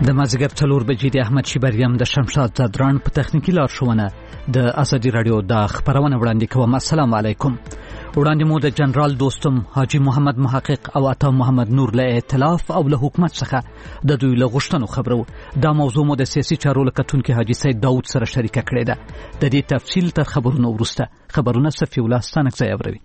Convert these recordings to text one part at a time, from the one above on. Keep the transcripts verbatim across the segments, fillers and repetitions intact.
د مازیګر څلور بجې د احمد شیبریم د شمشاد زادران په تخنیکی لارښوونه د ازادي رادیو د خبرونه وړاندې کوم. السلام علیکم. وړاندې مو د جنرال دوستم حاجی محمد محقق او عطا محمد نور له ائتلاف او له حکومت څخه د دوی له غوښتنو خبرو. دا موضوع مو د سیاسي چارو لکتونکو حاجی سید داود سره شریکه کړې ده. د دې تفصیل تر خبرونو وروسته. خبرونه صفی الله ستانک ځای اوروي.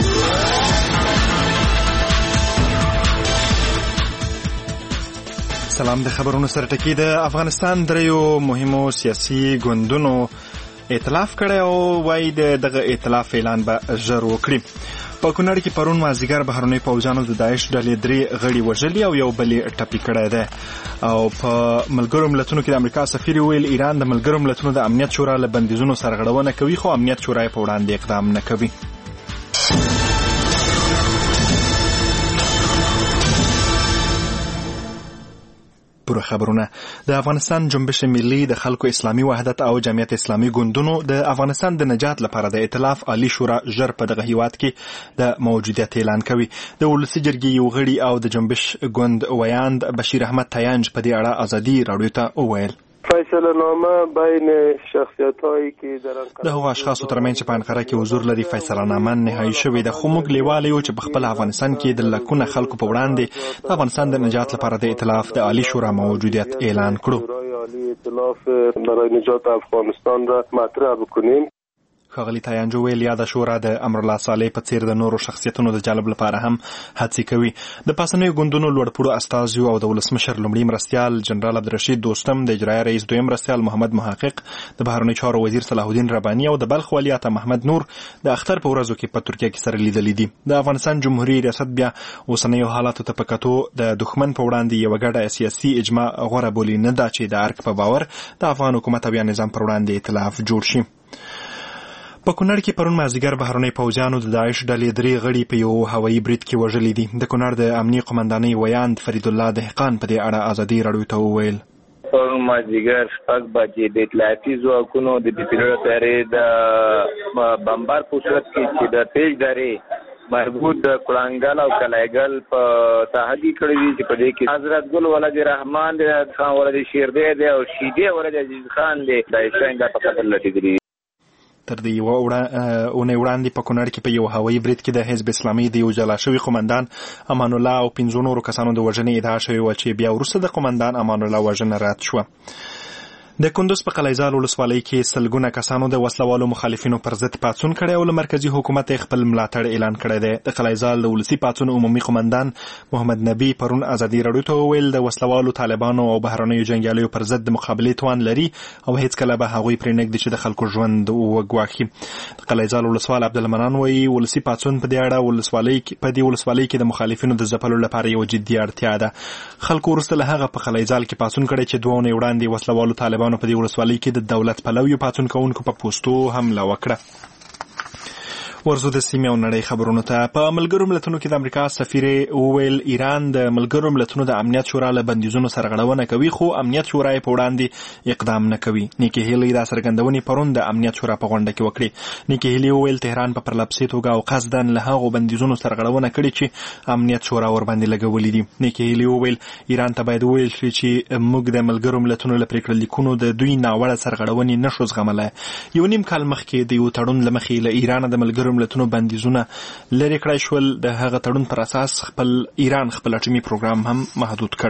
سلام. د خبرونو سره ټکی د افغانستان دریو مهمو سیاسي ګوندونو ائتلاف کړی او وايي دغه ائتلاف اعلان به ژر وکړي. په کونړ کې پرون مازدیګر بهرنۍ پوځیانو د داعش ډلې درې غړي وژلي او یو بل یې ټپي کړی دی. او په ملګرو ملتونو کې د امریکا سفیر ویل ایران د ملګرو ملتونو د امنیت شورا له بندیزونو سرغړونه کوي خو امنیت شورا یې په وړاندې اقدام نه کوي. پوره خبرونه. د افغانستان جنبش ملي د خلکو اسلامي وحدت او جمعیت اسلامي ګوندونو د افغانستان د نجات لپاره د ائتلاف عالی شورا ژر په دغه هیواد کې د موجودیت اعلان کوي. د ولسي جرګې یو غړي او د جنبش ګوند ویاند بشیر احمد تیانج په دې اړه ازادي رادیو ته وویل فیصله نامه بین شخصیتایی که در د هغو اشخاصو ترمنځ چې په انقره کې حضور لري فیصله نامه نهایی شوې ده. خو موږ لیواله یو چې په خپل افغانستان کې د لکونه خلکو په وړاندې د افغانستان د نجات لپاره د ائتلاف د عالی شورا موجودیت اعلان کړو. عالی ائتلاف برای نجات افغانستان را مطرح بکنیم. ښاغلي تیانجو ویل یاده شورا د امرالله صالح په څیر د نورو شخصیتونو د جلب لپاره هم هڅې کوي. د پاسنیو ګوندونو لوړپوړو استازیو او د ولسمشر لومړي مرستیال جنرال عبدالرشید دوستم، د اجرایه رئیس دویم مرستیال محمد محقق، د بهرنیو چارو وزیر صلاح الدین رباني او د بلخ والي عطا محمد نور د اختر په ورځو کې په ترکیه کې سره لیدلي دي. د افغانستان جمهوریت ریاست بیا اوسنیو حالاتو ته په کتو د دښمن په وړاندې یوه ګډه سیاسي اجماع غوره بولي، نه دا چې د ارګ په باور د افغان حکومت او یا نظام پر وړاندې ائتلاف جوړ شي. په کونړ کې پرون مازدیګر بهرنۍ پوځیانو د داعش ډلې درې غړي په یو هوایي برید کې وژلي دي. د کونړ د امنیه قمندانۍ ویاند فرید الله دهقان په دې اړه ازادي رادیو ته وویل پرون مازدیګر شپږ بجې د اطلاعاتي ځواکونو د پیټرو تیارې د بمبار په صورت کې چې د تیز درې مربوط د کړنګل او کلایګل په تهدید کړی دي چې په دې کې حضرت ګل ولد رحمان د خان ولد شیردی دی او شیدی ولد عزیز خان دی د اسرائیل د په قتل لټیږي. تر دې یوه اونۍ وړاندې په کونړ کې په یو هوایي برید کې د حزب اسلامي د یو جلا شوي قمندان امان الله او پنځو نورو کسانو د وژنې ادعا شوې وه چې بیا وروسته د قمندان امان الله وژنه رد شوه. د کندوز په قلعهزال ولسوالۍ کې سلګونه کسانو د وسلوالو مخالفینو پر ضد پاڅون کړی او له مرکزي حکومت خپل ملاتړ اعلان کړی دی. د قلعهزال د ولسي پاڅون عمومي قمندان محمد نبی پرون ازادي رادیو ته وویل د وسلوالو طالبانو او بهرنیو جنګیالیو پر ضد د مقابلې توان لري او هیڅکله به هغوی پرې نږدي چې د خلکو ژوند وګواښي. د قلعهزال ولسوال عبدالمنان وایي ولسي پاڅون په دې اړه ولسوالۍ په دې ولسوالۍ کې د مخالفینو د ځپلو لپاره یو جدي اړتیا ده. خلکو وروسته له هغه په قلعهزال کې پاڅون کړی چې دوه اونۍ وړاندې وسلوالو طالبانو په دې ولسوالۍ کې د دولت پلویو پاڅون کوونکو په پوستو حمله وکړه. ورزو د سیمې او نړۍ خبرونو ته. په ملګرو ملتونو کې د امریکا سفیر وویل ایران د ملګرو ملتونو د امنیت شورا له بندیزونو سرغړونه کوي خو امنیت شورا یې په وړاندې اقدام نه کوي. نیکی هیلی دا څرګندونې پرون د امنیت شورا په غونډه کې وکړې. نیکی هیلی وویل تهران په پرلپسې توګه او قصدا له هغو بندیزونو سرغړونه کړې چې امنیت شورا ورباندې لګولي دي. نیکی هیلی وویل ایران ته باید وویل شي چې موږ د ملګرو ملتونو له پریکړه لیکونو د دوی ناوړه سرغړونې نشو زغملی. یو نیم کال مخکې د یو تړون له مخې له ایران د ملګرو ملتونو بندیزونه لرې کړای شول. د هغه تړون پر اساس خپل ایران خپل اټومي پروګرام هم محدود کړ.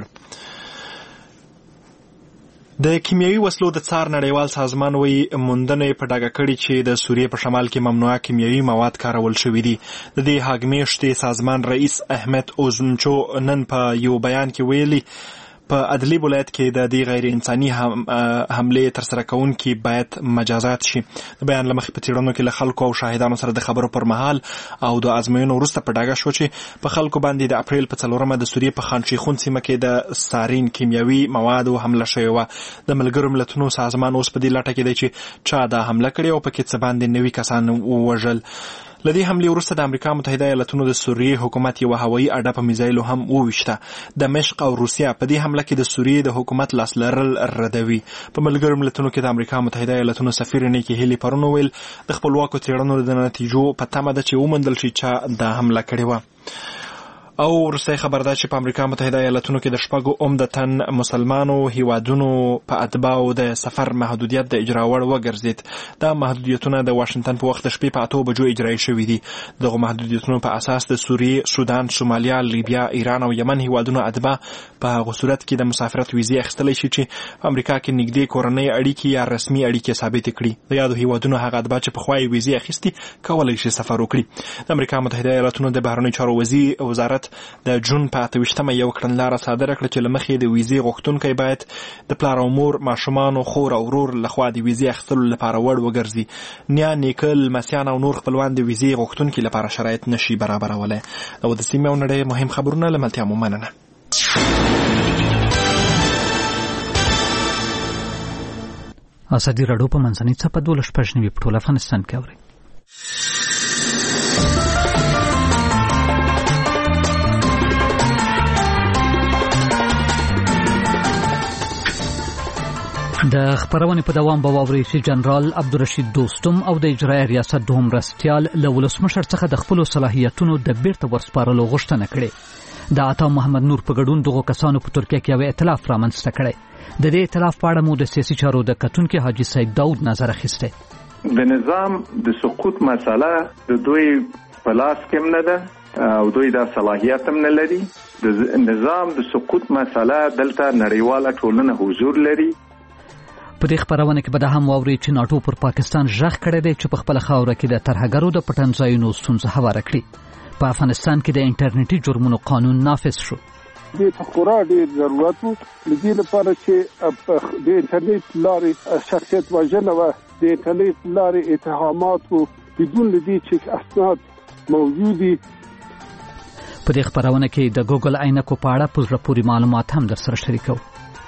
د کیمیاوي وسلو د څار نړیوال سازمان وایي موندنې په ډاګه کړي چې د سوریې په شمال کې ممنوعه کیمیاوي مواد کارول شوي دي. د دې هاګمیشتې سازمان رئیس احمد اوزنچو نن په یو بیان کې ویلي په ادلیب ولایت کې د دې غیر انساني حملې ترسره کوونکي باید مجازات شي. د بیان له مخې په څېړنو کې له خلکو او شاهدانو سره د خبرو پر مهال او د ازموینو وروسته په ډاګه شو چې په خلکو باندې د اپریل په څلورمه د سوریې په خان شیخون سیمه کې د سارین کیمیاوي موادو حمله شوې وه. د ملګرو ملتونو سازمان اوس په دې لټه کې دی چې چا دا حمله کړې او په کې څه باندې نوي کسان ووژل. لدې حملې وروسته د امریکا متحده ایالاتونو د سوریې حکومت یو هوایي اډه په میزایلو هم وویشته. دمشق او روسیه په دې حمله کې د سوریې د حکومت لاس لرل ردوي. په ملګرو ملتونو کې د امریکا متحده ایالاتونو سفیر نیکی هیلی پرون وویل د خپلواکو څېړنو د نتیجو په تمه ده چې وموندل شي چا دا حمله کړې وه. او ورسته خبر ده چې په امریکا متحده ایالاتونو کې د شپږو عمدتاً مسلمانو هیوادونو په اتباعو د سفر محدودیت د اجرا وړ وګرځید. دا محدودیتونه د واشنگټن په وخت د شپې په اتو بجو اجرایی شوي دي. دغه محدودیتونو په اساس د سوریې، سودان، سومالیا، لیبیا، ایران او یمن هیوادونو اتباع په هغه صورت کې د مسافرت ویزې اخیستلی شي چې په امریکا کې نږدې کورنۍ اړیکې یا رسمي اړیکې ثابت کړي. د یادو هیوادونو هغه اتباع چې پخوا یې ویزې اخیستي کولی شي سفر وکړي. د امریکا متحده ایالاتونو د بهرنیو چارو وزیر وزارت د جون په اته ویشتمه یو کړنلاره صادره کړه چې له مخې د ویزې غوښتونکی باید د پلار او مور، ماشومانو، خور او ورور لخوا د ویزې اخیستلو لپاره وړ وګرځي. نیا، نیکه، لمسیان او نور خپلوان د ویزې غوښتونکي لپاره شرایط نشي برابرولی. او د سیمې او نړۍ مهم خبرونه له ملتیا مو مننه. ازادي راډیو په منځنۍ څپه دولس شپږ نوي په ټول افغانستان کې اوري. د خبرونې په دوام به واورئ چې جنرال عبدالرشید دوستم او د اجرایي ریاست دوهم مرستیال له ولسمشر څخه د خپلو صلاحیتونو د بیرته ورسپارلو غوښتنه کړې. د عطا محمد نور په ګډون دغو کسانو په ترکیه کې یو ائتلاف رامنځته کړی. د دې ائتلاف په اړه مو د سیاسي چارو د کتونکي حاجي سید داود نظر اخیستی. د نظام د سقوط مسله د دوی په لاس کې نه ده او دوی دا صلاحیت هم نه لري. د نظام د سقوط مسله دلته نړیواله ټولنه حضور لري. په دې خبرونه کې به دا هم واورئ چې ناټو پر پاکستان ژغ کړی دی چې په خپل خاوره کې د ترهګرو د پټنځایونو ستونزه هواره کړي. په افغانستان کې د انټرنیټي جرمونو قانون نافذ شو. د خورا ډیر ضرورت و لدې لپاره چې د انټرنیټ لارې شخصیت وژنه و د انټرنیټ لارې اتهامات و بدون لدې چې اسناد موجودي. په دې خبرونه کې د ګوګل عینکو په اړه په زړه پورې معلومات هم در سره شریکو.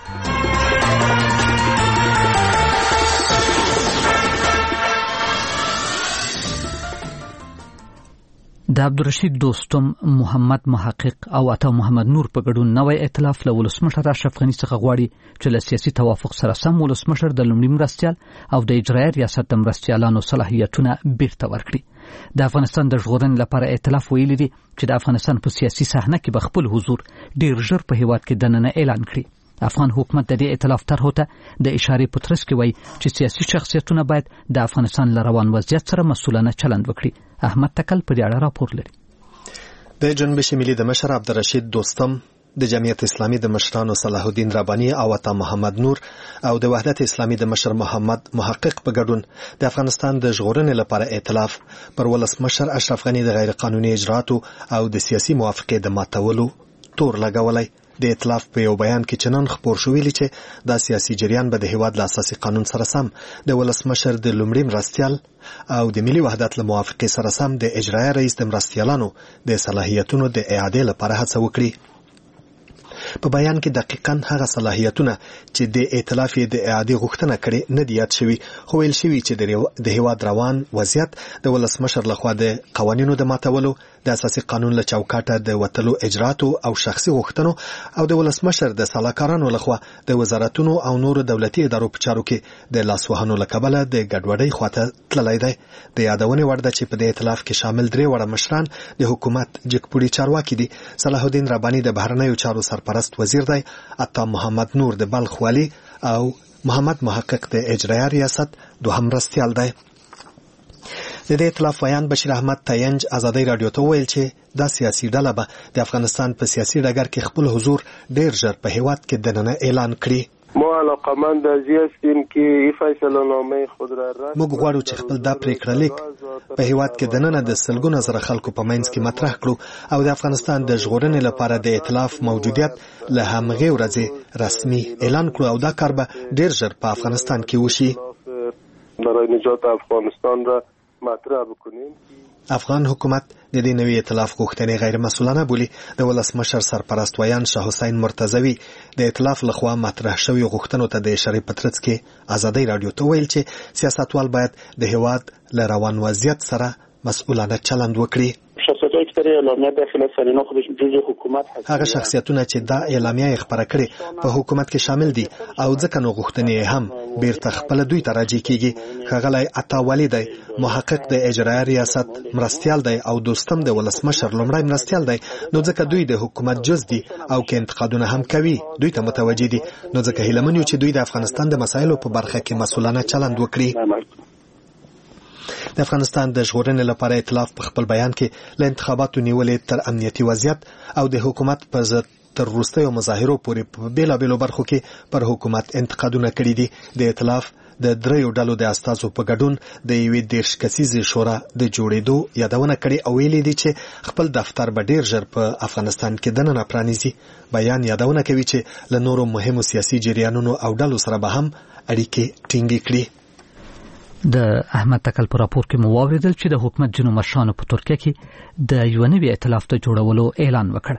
د عبدالرشید دوستم، محمد محقق او عطا محمد نور په ګډون نوی ائتلاف له ولسمشر اشرف غني څخه غواړي چې له سیاسي توافق سره سم ولسمشر د لومړي مرستیال او د اجرایي ریاست د مرستیالانو صلاحیتونه بیرته ورکړي. د افغانستان د ژغورنې لپاره ائتلاف ویلي دي چې د افغانستان په سیاسي صحنه کې به خپل حضور ډیر ژر په هیواد کې دننه اعلان کړي. افغان حکومت د دې ائتلاف طرحو ته د اشارې په ترڅ کې وایي چې سیاسي شخصیتونه باید د افغانستان له روان وضعیت سره مسؤلانه چلند وکړي. احمد تکل په دې اړه راپور لري. د جنوب شمالي د مشر عبدالرشید دوستم، د جمعیت اسلامي د مشرانو صلاح الدین رباني او عطا محمد نور او د وحدت اسلامي د مشر محمد محقق په ګډون د افغانستان د ژغورنې لپاره ائتلاف پر ولسمشر اشرف غني د غیر قانوني اجراتو او د سیاسي موافقې د ماتولو تور لګولای. د ائتلاف په یو بیان کې چنن خبر شو ویلي چې دا سیاسي جریان به د هیواد له اساسي قانون سره سم د ولسمشر د لومړي مرستیال او د ملي وحدت له موافقې سره سم د اجرایي رئیس د مرستیالانو د صلاحیتونو د اعادې لپاره هڅه وکړي. په بیان کې دقیقاً هغه صلاحیتونه چې د ائتلاف د اعادې غوښتنه کړې نه دي یاد شوي، خو ویل شوي چې د هیواد روان وضعیت د ولسمشر لخوا د قوانینو د ماتولو، د اساسي قانون له چوکاټه د وتلو اجراتو او شخصي غوښتنو او د ولسمشر د سلاکارانو لخوا د وزارتونو او نورو دولتي ادارو په چارو کې د لاسوهنو له کبله د ګډوډۍ خواته تللی دی. د یادونې وړ ده چې په دې ائتلاف کې شامل درې وړه مشران د حکومت جګپوړي چارواکي دي. صلاح الدین رباني د بهرنیو چارو سرپرست وزیر دی، عطا محمد نور د بلخ والی او محمد محقق د اجرایي ریاست دوهم مرستیال دی. د دې ائتلاف ویان بشیر احمد تاینج ازادي رادیو ته ویل چې دا سیاسي ډله به د افغانستان په سیاسي ډګر کې خپل حضور ډیر ژر په هیواد کې دننه اعلان کړي. ما علاقمند از این هستیم که این فیصله نامه خود را رد موږ غواړو چې خپل دا پریکړه لیک په هیواد کې دننه د سلګونو زره خلکو په منځ کې مطرح کړو او د افغانستان د ژغورنې لپاره د ائتلاف موجودیت له همغې ورځې رسمي اعلان کړو او دا کار به ډیر ژر په افغانستان کې وشي. برای نجات افغانستان را مطرح بکنیم. افغان حکومت د دې نوي ائتلاف غوښتنې غیر مسؤلانه بولي. د ولسمشر سرپرست ویان شاه حسین مرتضوی د ائتلاف لخوا مطرح شوی غوښتنو ته د اشارې په ترڅ کې ازادي رادیو ته ویل چې سیاستوال باید د هیواد له روان وضعیت سره مسؤلانه چلند وکړي. شخصیت جایی که در اعلامیه داخل از اینا خودش جزء حکومت هست. هغه شخصیتونه چې دا اعلامیه خبره کړي په حکومت کې شامل دي او ځکه نو غوښتنې هم بیرته خپل دوی ته راځي کیږي. ښاغلی عطاولي دی محقق د اجرایه ریاست مرستیال دی او دوستم د ولسمشر لومړی مرستیال دی، نو ځکه دوی د حکومت جز دي او که انتقادونه هم کوي دوی ته متوجه دي، نو ځکه هیله من یو چې دوی د افغانستان د مسایلو په برخه کې مسؤلانه چلند وکړي. د افغانستان د ژغورنې لپاره ائتلاف په خپل بیان کې له انتخاباتو نیولې تر امنیتي وضعیت او د حکومت په ضد تر وروستیو مظاهرو پورې په بیلابیلو برخو کې پر حکومت انتقادونه کړي دي. د ائتلاف د دریو ډلو د استازو په ګډون د یوې دېرش کسیزې شورا د جوړېدو یادونه کړې او ویلي دي چې خپل دفتر به ډېر ژر په افغانستان کې دننه پرانیزي. بیان یادونه کوي چې له نورو مهمو سیاسي جریانونو او ډلو سره به هم اړیکې ټینګې کړي. د احمد تکل په راپور کې مو واوریدل چې د حکومت جنو مشرانو په ترکیه کې د یو نوي ائتلاف د جوړولو اعلان وکړ.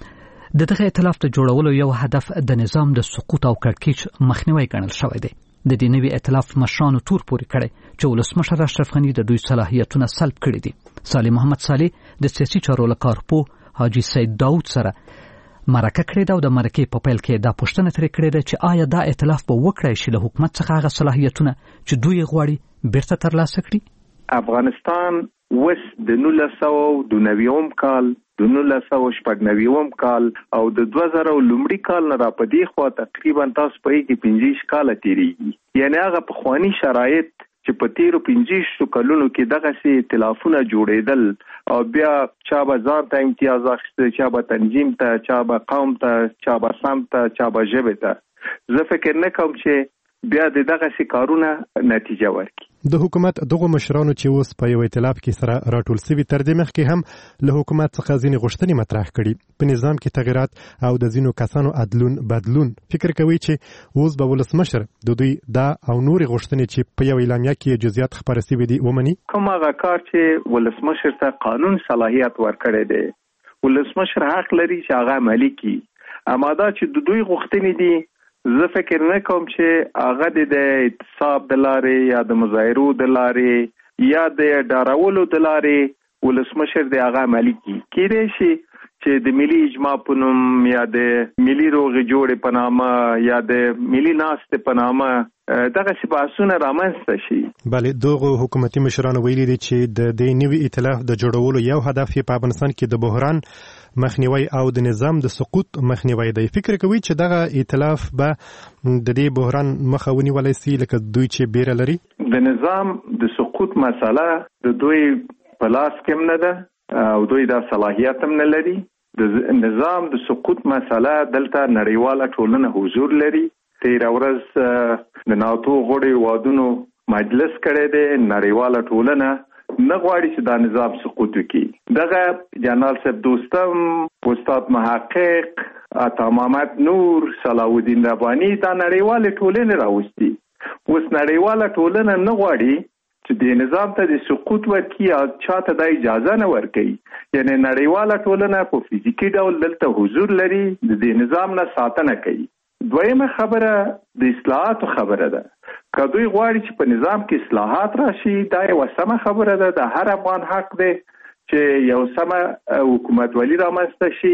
د دغه ائتلاف د جوړولو یو هدف د نظام د سقوط او کړکېچ مخنیوي ګڼل شوی دی. د دې نوي ائتلاف مشرانو تور پورې کړی چې ولسمشر اشرف غني د دوی صلاحیتونه سلب کړي دي. صالح محمد صالح د سیاسي چارو لکارپو حاجی سید داود سره مرکه کړې ده او د مرکې په پیل کې دا پوښتنه ترې کړې ده چې آیا دا ائتلاف به وکړای شي له حکومت څخه هغه صلاحیتونه چې دوی غواړي بیرته ترلاسه کړي. افغانستان وس د نولس سوه دوه نوي کال د نولس سوه شپږ نوي کال او د دوه زره لومړي کال نه را پدې خو تقریبا تاسو په کې پنځه کال تیریږي. یعنی هغه په خواني شرایط چې په تیرو پنځه کلونو کې دغه سي ائتلافونه جوړېدل او بیا چا به ځان ته امتیاز اخیسته، چا به تنظیم ته، چا به قوم ته، چا به سم ته، چا به ژبه ته. زه فکر نه کوم چې بیا د دغه سي کارونه نتیجه ورکړي. د حکومت دغه مشرانو چې اوس په یو ائتلاف کې سره راټول سوي تر دې مخکې هم له حکومت څخه ځینې غوښتنې مطرح کړي په نظام کې تغیرات او د ځینو کسانو عدلون بدلون. فکر کوي چې اوس به ولسمشر د دوی دا او نورې غوښتنې چې په یو اعلامیه کې جزئیات خبره سوي دي ومني؟ کوم هغه کار چې ولسمشر ته قانون صلاحیت ورکړی دی ولسمشر حق لري چې هغه عملي کړي. اما دا چې د دوی غوښتنې دي زه فکر نه کوم چې هغه د اعتصاب د لارې یا د مظاهرو د لارې یا د ډارولو د لارې ولسمشر د هغه عملي کړي. کېدای شي چې د ملي اجماع په نوم یا د ملي روغې جوړې په نامه یا د ملي ناستې په نامه دغه څه بحثونه رامنځته شي. بله، دغه حکومتي مشرانو ویلي دي چې د دې نوي ائتلاف د جوړولو یو هدف یې په افغانستان کې د بحران مخنیوي او د نظام د سقوط مخنیوي دی. فکر کوي چې دغه ائتلاف به د دې بحران مخه ونیولی سي لکه دوی چې بیره لري؟ د نظام د سقوط مسله د دوی په لاس کې نه ده او دوی دا صلاحیت هم نه لري. د نظام د سقوط مسله دلته نړیواله ټولنه حضور لري. تیر ورځ د ناتو غړي وادونو مجلس کړی دی. نړیواله ټولنه نه غواړي چې دا نظام سقوط وکړي. دغه جنرال صاحب دوستم، استاد محقق، عطا محمد نور، صلاح الدین رباني دا نړیواله ټولنه راوستي. اوس نړیواله ټولنه نه غواړي چې د نظام ته د سقوط ورکړي او چاته د اجازه نه ورکړي. یعنی نړیواله ټولنه په فزیکی ډول دلته حضور لري، د دې نظام نه ساتنه کوي. دویمه خبره د اصلاحاتو خبره ده. که دوی غواړي چې په نظام کې اصلاحات راشي دا یو سمه خبره ده. د هر افغان حق دی چې یو سمه حکومتولي رامنځته شي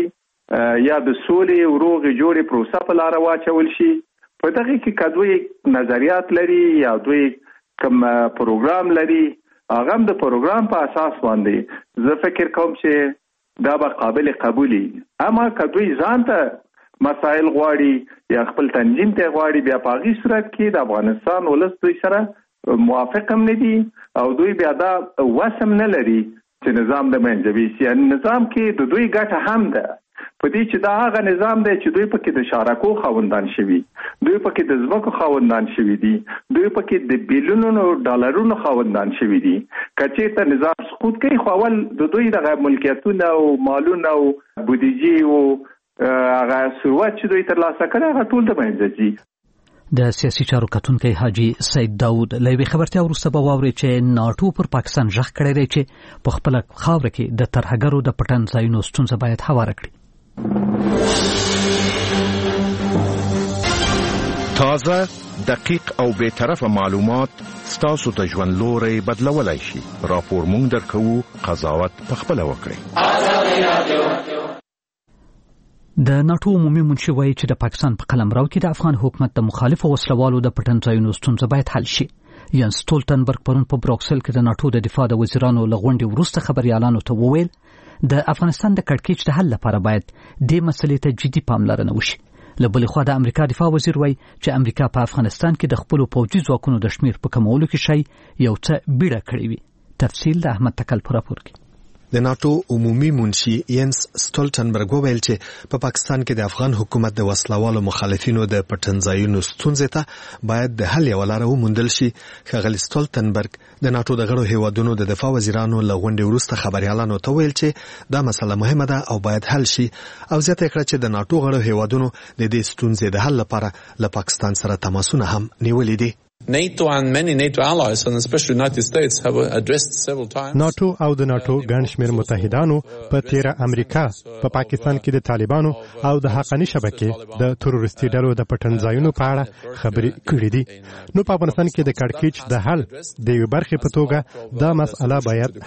یا د سولې او روغې جوړې پروسه په لاره واچول شي. په دغه کې که دوی نظریات لري یا دوی کوم پروګرام لري هغه هم د پروګرام په اساس باندې زه فکر کوم چې دا به قابل قبولي. اما که دوی ځان ته مسائل غواړي یا خپل تنظیم ته غواړي بیا په هغې صورت کې د افغانستان ولس دوی سره موافق هم نه دي او دوی بیا دا وس هم نه لري چې نظام د منځه ویسي. یعنې نظام کې د دوی ګټه هم ده په دې چې دا هغه نظام دی چې دوی پکې د شارکو خاوندان شوي، دوی پکې د ځمکو خاوندان شوي دي، دوی پکې د بیلیونونو ډالرونو خاوندان شوي دي. که چېرته نظام سقوط کوي خو اول د دوی دغه ملکیتونه او مالونه او بودیجې او هغه ثروت چې دوی ترلاسه کړی هغه ټول د منځه ځي. د سیاسي چارو کتونکی حاجی سید داود له یوې خبرتیا وروسته به واورئ چې ناټو پر پاکستان غږ کړی دی چې په خپله خاوره کې د ترهګرو د پټن ځایونو ستونزه باید هواره کړي. تازه، دقیق او بی‌طرفه معلومات ستاسو ته ژوند لوري بدلولای شي. راپور مونږ درکو، قضاوت پخپله وکړئ. د ناتو عمومي منشي وایي چې د پاکستان په قلمرو کې د افغان حکومت د مخالفو وسلوالو د پټن ځایونو ستونزه باید حل شي. ینس ستولتنبرګ پرون په بروکسل کې د ناتو د دفاع د وزیرانو له غونډې وروسته خبريالانو ته وویل د افغانستان د کړکېچ د حل لپاره باید د مسلې ته جدي پاملرنه وشي. له بلې خوا د امریکا دفاع وزیر وایي چې امریکا په افغانستان کې د خپل پوځي ځواکونو د شمیر په کمولو کې شي یو څه بیړه کړې وي. تفصیل د احمد تکل پر راپور کې. د ناتو عمومي منشي ینس ستولتنبرګ وویل چې په پاکستان کې د افغان حکومت د وسلوالو مخالفینو د پټنځایونو ستونزې ته باید د حل یو لار وموندل شي. ښاغلي ستولتنبرګ د ناتو د غړو هیوادونو د دفاع وزیرانو له غونډې وروسته خبريالانو ته ویل چې دا مسله مهمه ده او باید حل شي، او زیاته کړه چې د ناتو غړو هیوادونو د دې ستونزې د حل لپاره له پاکستان سره تماسونه هم نیولې دي. NATO and many NATO allies and especially United States have addressed several times. ناتو او د ناتو ګڼ شمېر متحدانو په تیره امریکا په پاکستان کې د طالبانو او د حقاني شبکې د تروریستي ډلو د پټنځایونو په اړه خبرې کړې دي. نو په افغانستان کې د کړکېچ د حل د یو برخې په توګه دا مسله باید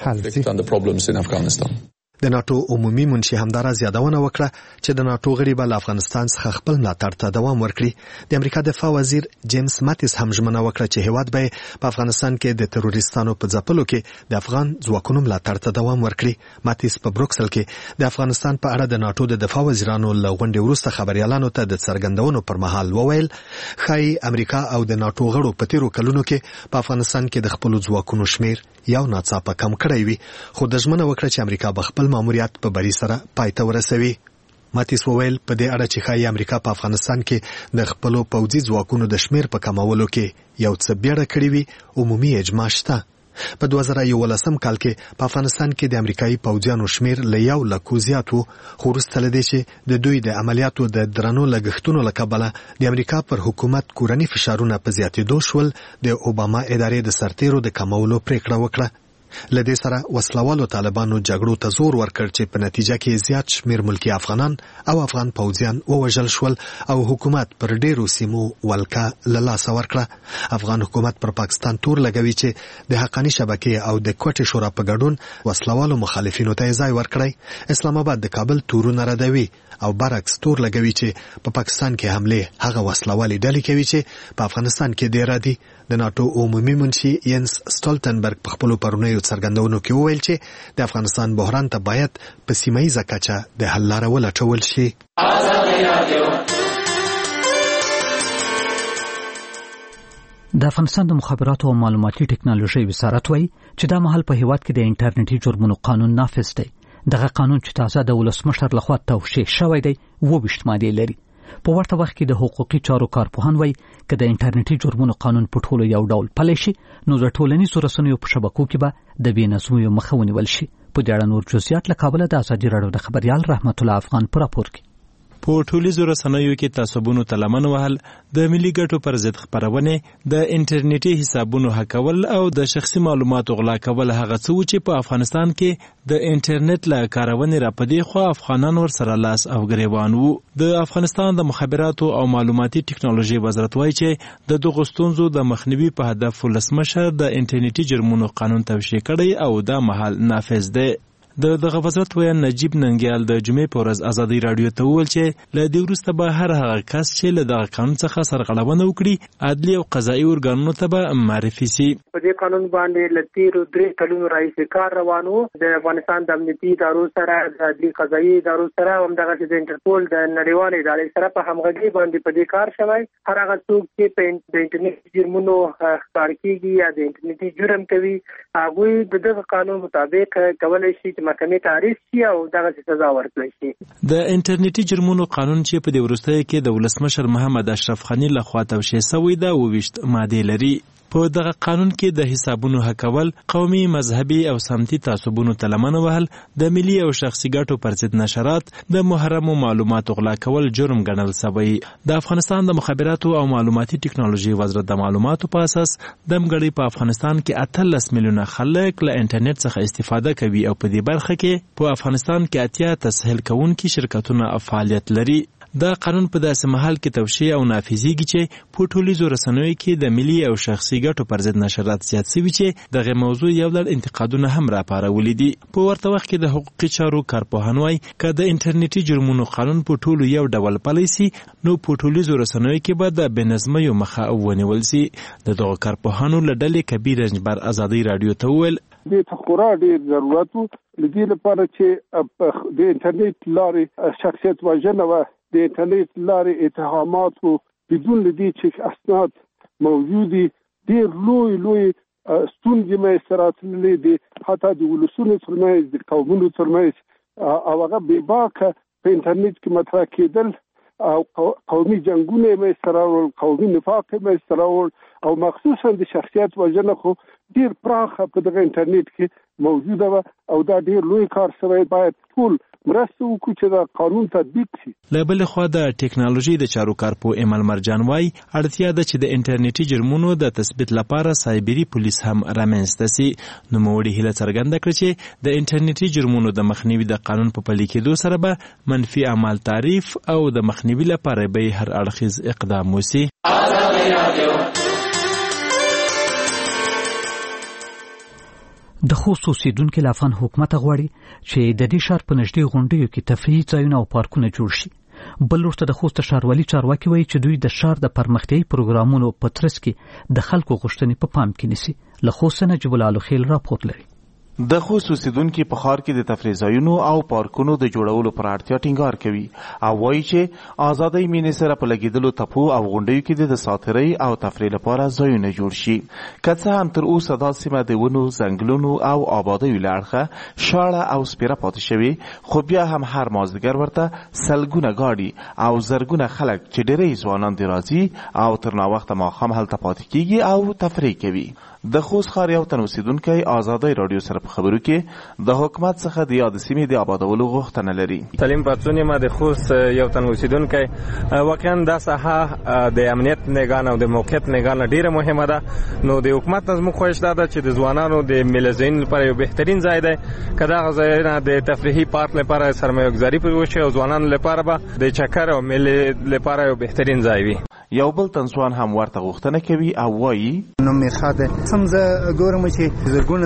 حل شي. د ناتو عمومي منشي همدارا زیادونه وکړه چې د ناتو غړي به له افغانستان څخه خپل ملاتړ ته دوام ورکړي. د امریکا دفاع وزیر جیمز ماتیس هم ژمنه وکړه چې هیواد به په افغانستان کې د تروریستانو په ځپلو کې د افغان ځواکونو ملاتړ ته دوام ورکړي. ماتیس په بروکسل کې د افغانستان په اړه د ناتو د دفاع وزیرانو له غونډې وروسته خبريالانو ته د څرګندونو پر مهال وویل ښایي امریکا او د ناتو غړو په تیرو کلونو کې په افغانستان کې د خپل ځواکونو شمیر یو ناڅاپه کم کړی وي، خو د ژمنه وکړه چې امریکا به خپل ماموریت په بری سره پای ته ورسوي. ماتیس وویل په دې اړه چې ښایي امریکا په افغانستان کې د خپلو پوځي ځواکونو د شمیر په کمولو کې یو څه بیړه کړې وي. عمومي اجماع شته. په دوه زره یولسم کال کې په افغانستان کې د امریکایي پوځیانو شمیر له یو لکو زیات و، خو وروسته له دې چې د دوی د عملیاتو د درنو لګښتونو له کبله د امریکا پر حکومت کورني فشارونه په زیاتېدو شول، د اوباما ادارې د سرتیرو د کمولو پریکړه وکړه. له دې سره وسلوالو طالبانو جګړو ته زور ورکړ چې په نتیجه کې زیات شمیر ملکی افغانان او افغان پوځیان ووژل شول او حکومت پر ډیرو سیمو ولکه له لاسه ورکړه. افغان حکومت پر پاکستان تور لګوي چې د حقاني شبکې او د کوټې شورا په ګډون وسلوالو مخالفینو ته ځای ورکړي. اسلام آباد د کابل تورونه ردوي او برعکس تور لګوي چې په پاکستان کې حمله هغه وسلوالي ډلې کوي چې په افغانستان کې ډیر دي. د ناتو عمومي منشي ینس ستولتنبرګ په خپلو پرونیو څرګندونو کې وویل چې د افغانستان بحران ته باید په سیمه ییزه کچه د حل لاره ولټول شي. د افغانستان د مخابراتو او معلوماتي ټکنالوژي وزارت وایي چې دا مهال په هیواد کې د انټرنیټي جرمونو قانون نافذ دی. دغه قانون چې تازه د ولسمشر لخوا توشیح شوی دی وویشت مادې لري. په ورته وخت کې د حقوقي چارو کارپوهان وایي چې د انټرنیټي جرمونو قانون په ټولو یو ډول پلی شي نو د ټولنیزو رسنیو په شبکو کې به د بې نظمیو مخه ونیول شي. په دې اړه نور جزئیات له کابل د ازادي راډیو د خبريال رحمت الله افغان پر راپور کې. په ټولیزو رسنیو کې تعصبونو ته لمن وهل، د ملي ګټو پر ضد خبرونه، د انټرنیټي حسابونو هکول او د شخصي معلوماتو غلا کول هغه څه چې په افغانستان کې د انټرنیټ له کارونې را پدې خو افغانان ور سره لاس او ګریوان وو. د افغانستان د مخابراتو او معلوماتي ټکنالوژي وزارت وایي چې د دغه ستونزو د مخنیوي په هدف ولسمشر د انټرنیټي جرمونو قانون توشیح کړی او دا مهال نافذ دی. د دغه وزارت ویان نجیب ننګیال د جمعې په ورځ ازادي راډیو ته وویل چې له دې وروسته به هر هغه کس چې له دغه قانون څخه سرغړونه وکړي عدلي او قضایي ارګانونو ته به معرفي سي. په دې قانون باندې له تیرو درې کلونو راهیسې کار روان و. د افغانستان د امنیتي ادارو سره، د عدلي قضایي ادارو سره، همدغسې د انټرپول د نړیوالې ادارې سره په همغږي باندې په دې کار شوی. هر هغه څوک چې په د انټرنیټي جرمونو ښکار کېږي یا د انټرنیټي جرم کوي هغوی د دغه قانون مطابق کولی شي چې محکمې تعریف شي او دغه سزا ورکړي شي. د انټرنیټي جرمونو قانون چې په دې وروستیو کې د ولسمشر محمد اشرف غني لخوا توشیح شوی دا وویشت مادې لري. په دغه قانون کې د حسابونو هکول، قومي، مذهبي او سمتي تعصبونو ته لمن وهل، د ملي او شخصي ګټو پر ضد نشرات، د محرمو معلوماتو غلا کول جرم ګڼل شوی. د افغانستان د مخابراتو او معلوماتي ټکنالوژي وزارت د معلوماتو په اساس د مګړي په افغانستان کې اتلس میلیونه خلک له انټرنیټ څخه استفاده کوي او په دې برخه کې په افغانستان کې اتیا تسهیل کوونکي شرکتونه فعالیت لري. دا قانون په داسې مهال کې توشیح او نافذیږي چې په ټولنیزو رسنیو کې د ملي او شخصي ګټو پر ضد نشرات زیات شوي چې دغه موضوع یو ډول انتقادونه هم راپارولي دي. په ورته وخت کې د حقوقي چارو کارپوهان وایي که د انټرنیټي جرمونو قانون په ټولو یو ډول پلی سي نو په ټولنیزو رسنیو کې به د بېنظمیو مخه ونیول سي. د دغو کارپوهانو له ډلې کبیر رنجبر ازادۍ راډیو ته وویل دې ته خورا ډېر ضرورت و د دې لپاره چې د انټرنیټ لارې شخصیت وژنه وه د انټرنیټ لارې اتهامات و بدون له دې چې اسناد موجودي ډېر لوی لوی ستونزې منځته راتللې دي حتی د ولسونو ترمنځ د قومونو ترمنځ او هغه بېباکه په انټرنیټ کې مطرح کېدل او قومي جنګونه منځته راوړل قومي نفاق منځته راوړل او مخصوصا د شخصیت وژنه خو ډیر پراخه په دغه انټرنیټ کې موجوده وه او دا ډیر لوی کار شوی باید ټول مرسته وکړو چې دا قانون تطبیق شي. له بلې خوا د ټیکنالوژي د چارو کارپو ایمل مرجان وایي اړتیا ده چې د انټرنیټي جرمونو د تثبیت لپاره سایبري پولیس هم رامنځته سي. نوموړي هیله څرګنده کړه چې د انټرنیټي جرمونو د مخنیوي د قانون په پلي کېدو سره به منفي اعمال تعریف او د مخنیوي لپاره به هر اړخیز اقدام وسي. د خوست اوسیدونکو له افغان حکومت غواړي چې د دې ښار په نږدې غونډیو کې تفریحي ځایونه او پارکونه جوړ شي. بل وروسته د خوست ښاروالي چارواکي وایي چې دوی د ښار د پرمختیايي پروګرامونو په ترڅ کې د خلکو غوښتنې په پام کې نیسي. له خوست نه جبل الخیل راپورټ لري. د خوست اوسیدونکو په ښار کې د تفریح ځایونو او پارکونو د جوړولو پر اړتیا ټینګار کوي او وایي چې آزادۍ مینې سره په لګېدلو تپو او غونډیو کې د ساتیرۍ او تفریح لپاره ځایونه جوړ شي. که څه هم تر اوسه دا سیمه د ونو ځنګلونو او آبادیو له اړخه شاړه او سپیره پاتې شوې خو بیا هم هر مازدیګر ورته سلګونه ګاډي او زرګونه خلک چې ډېری ځوانان دې راځي او تر ناوخته ماښام هلته پاتې کیږي او تفریح کوي. د خوست ښار یو تن اوسیدونکی ازادۍ راډیو سره په خبرو کې د حکومت څخه د یاد سیمې د آبادولو غوښتنه لري. سلیم پاتون یم د خوست یو تن اوسیدونکی. واقعا دا ساحه د امنیت نگاه او د موقعیت نگاه ډیره مهمه ده. نو د حکومت نظم خواهش ده چې د ځوانانو د میله‌زین لپاره یو بهترین ځای دی که دا ځایونه د تفریحي پارک لپاره سرمایه‌گذاري پرې وشي او ځوانانو لپاره به د چکر او میلې لپاره یو بهترین ځای وي. یو بل تنځوان هم ورته غوښتنه کوي او وایي نو میرخاده سم زه ګورم چې زرګونه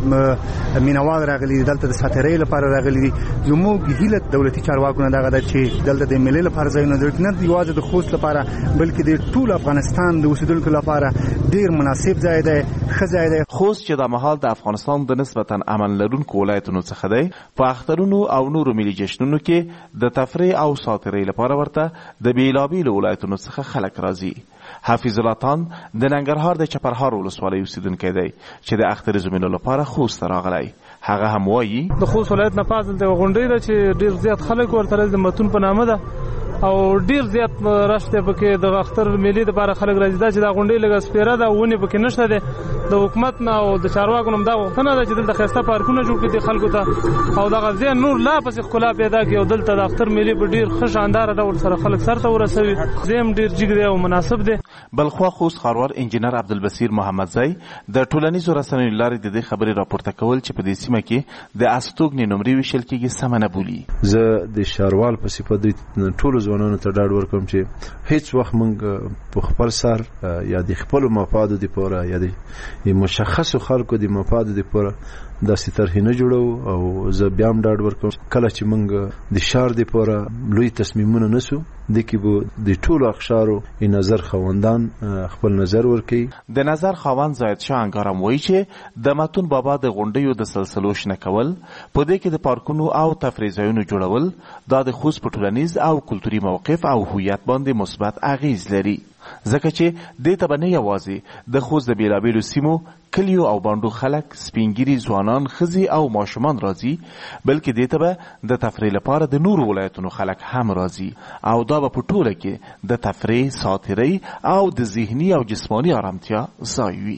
ته مینوال راغلي دلته د ساتیرۍ لپاره راغلي دي. زموږ هیله دولتي چارواکو نه دغه ده چې دلته د ملي لپاره ځایونه جوړ نه یوازې د خوست لپاره بلکې د ټول افغانستان د اوسیدونکو لپاره ډیر مناسب ځای دی ښه ځای دی. خوست چې د مهال د افغانستان د نسبتا امن لرونکو ولایتونو څخه دی په اخترونو او نورو ملي جشنونو کې د تفریح او ساتیرۍ لپاره ورته د بیلابیلو ولایتونو څخه خلک راځي. حفیظ الله تان د ننګرهار د چپرهار ولسوالۍ اوسیدونکی دی چې د اختر زمینو لپاره خوست راغلی. هغه هم وایي د خوست ولایت نه پاس د غونډۍ ده چې ډیر زیات خلک ورته د متون په نامه ده او ډیر زیات راشته پکې د اختر ملي لپاره خلک راځي دا چې دا غونډۍ لګه سپیره ده ونی پکې نشته ده. د حکومت نه او د چارواکو نه دا غوښتنه ده چې دلته خسته پارکونه جوړ کړي خلکو ته او دغه ځای نور لا پسې ښکلا پیدا کړي او دلته د اختر ملي په ډیر ښه شاندار ډول سره خلک سرته ورسوي. زم ډیر جګ دی او مناسب دی. بلخوا خوست ښاروال انجینر عبدالبصیر محمدزی د ټولنیزو رسنیو لارې د دې خبرې راپورته کول چې په دې سیمه کې د استوګنې نمرې ویشل کېږي سمه نه بولي. زه د ښاروال په صفت د ټولو ځوانانو ته ډاډ ورکوم چې هیڅ وخت موږ په خپل سر یا د خپلو مفادو دپاره یا د مشخصو خلکو د مفادو دپاره داسې طرحې نه جوړو او زه بیا هم ډاډ ورکوم کله چې موږ د ښار دپاره لوی تصمیمونه نیسو دې کې به د ټولو اقشارو نظر خاوندان خپل نظر ورکوي. د نظر خاوند زاید شاه انګارم وایي چې د متون بابا د غونډیو د سلسلو شنه کول په دې کې د پارکونو او تفریح ځایونو جوړول دا د خوست په ټولنیز او کلتوري موقف او هویت باندې مثبت اغیز لري ځکه چې دې ته به نه یوازې د خوست د بیلابیلو سیمو کلیو او باندو خلک سپینګیري ځوانان ښځې او ماشومان راځي بلکې دې ته به د تفریح لپاره د نورو ولایتونو خلک هم راځي او دا به په ټوله کې د تفریح ساتیرۍ او د ذهني او جسماني آرامتیا ځای وي.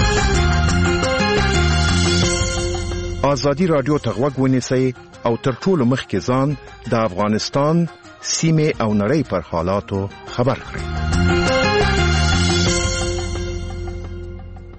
ازادي راډیو ته غوږ ونیسئ او تر ټولو مخکې ځان د افغانستان سیمې او نړۍ پر حالاتو خبر کړئ.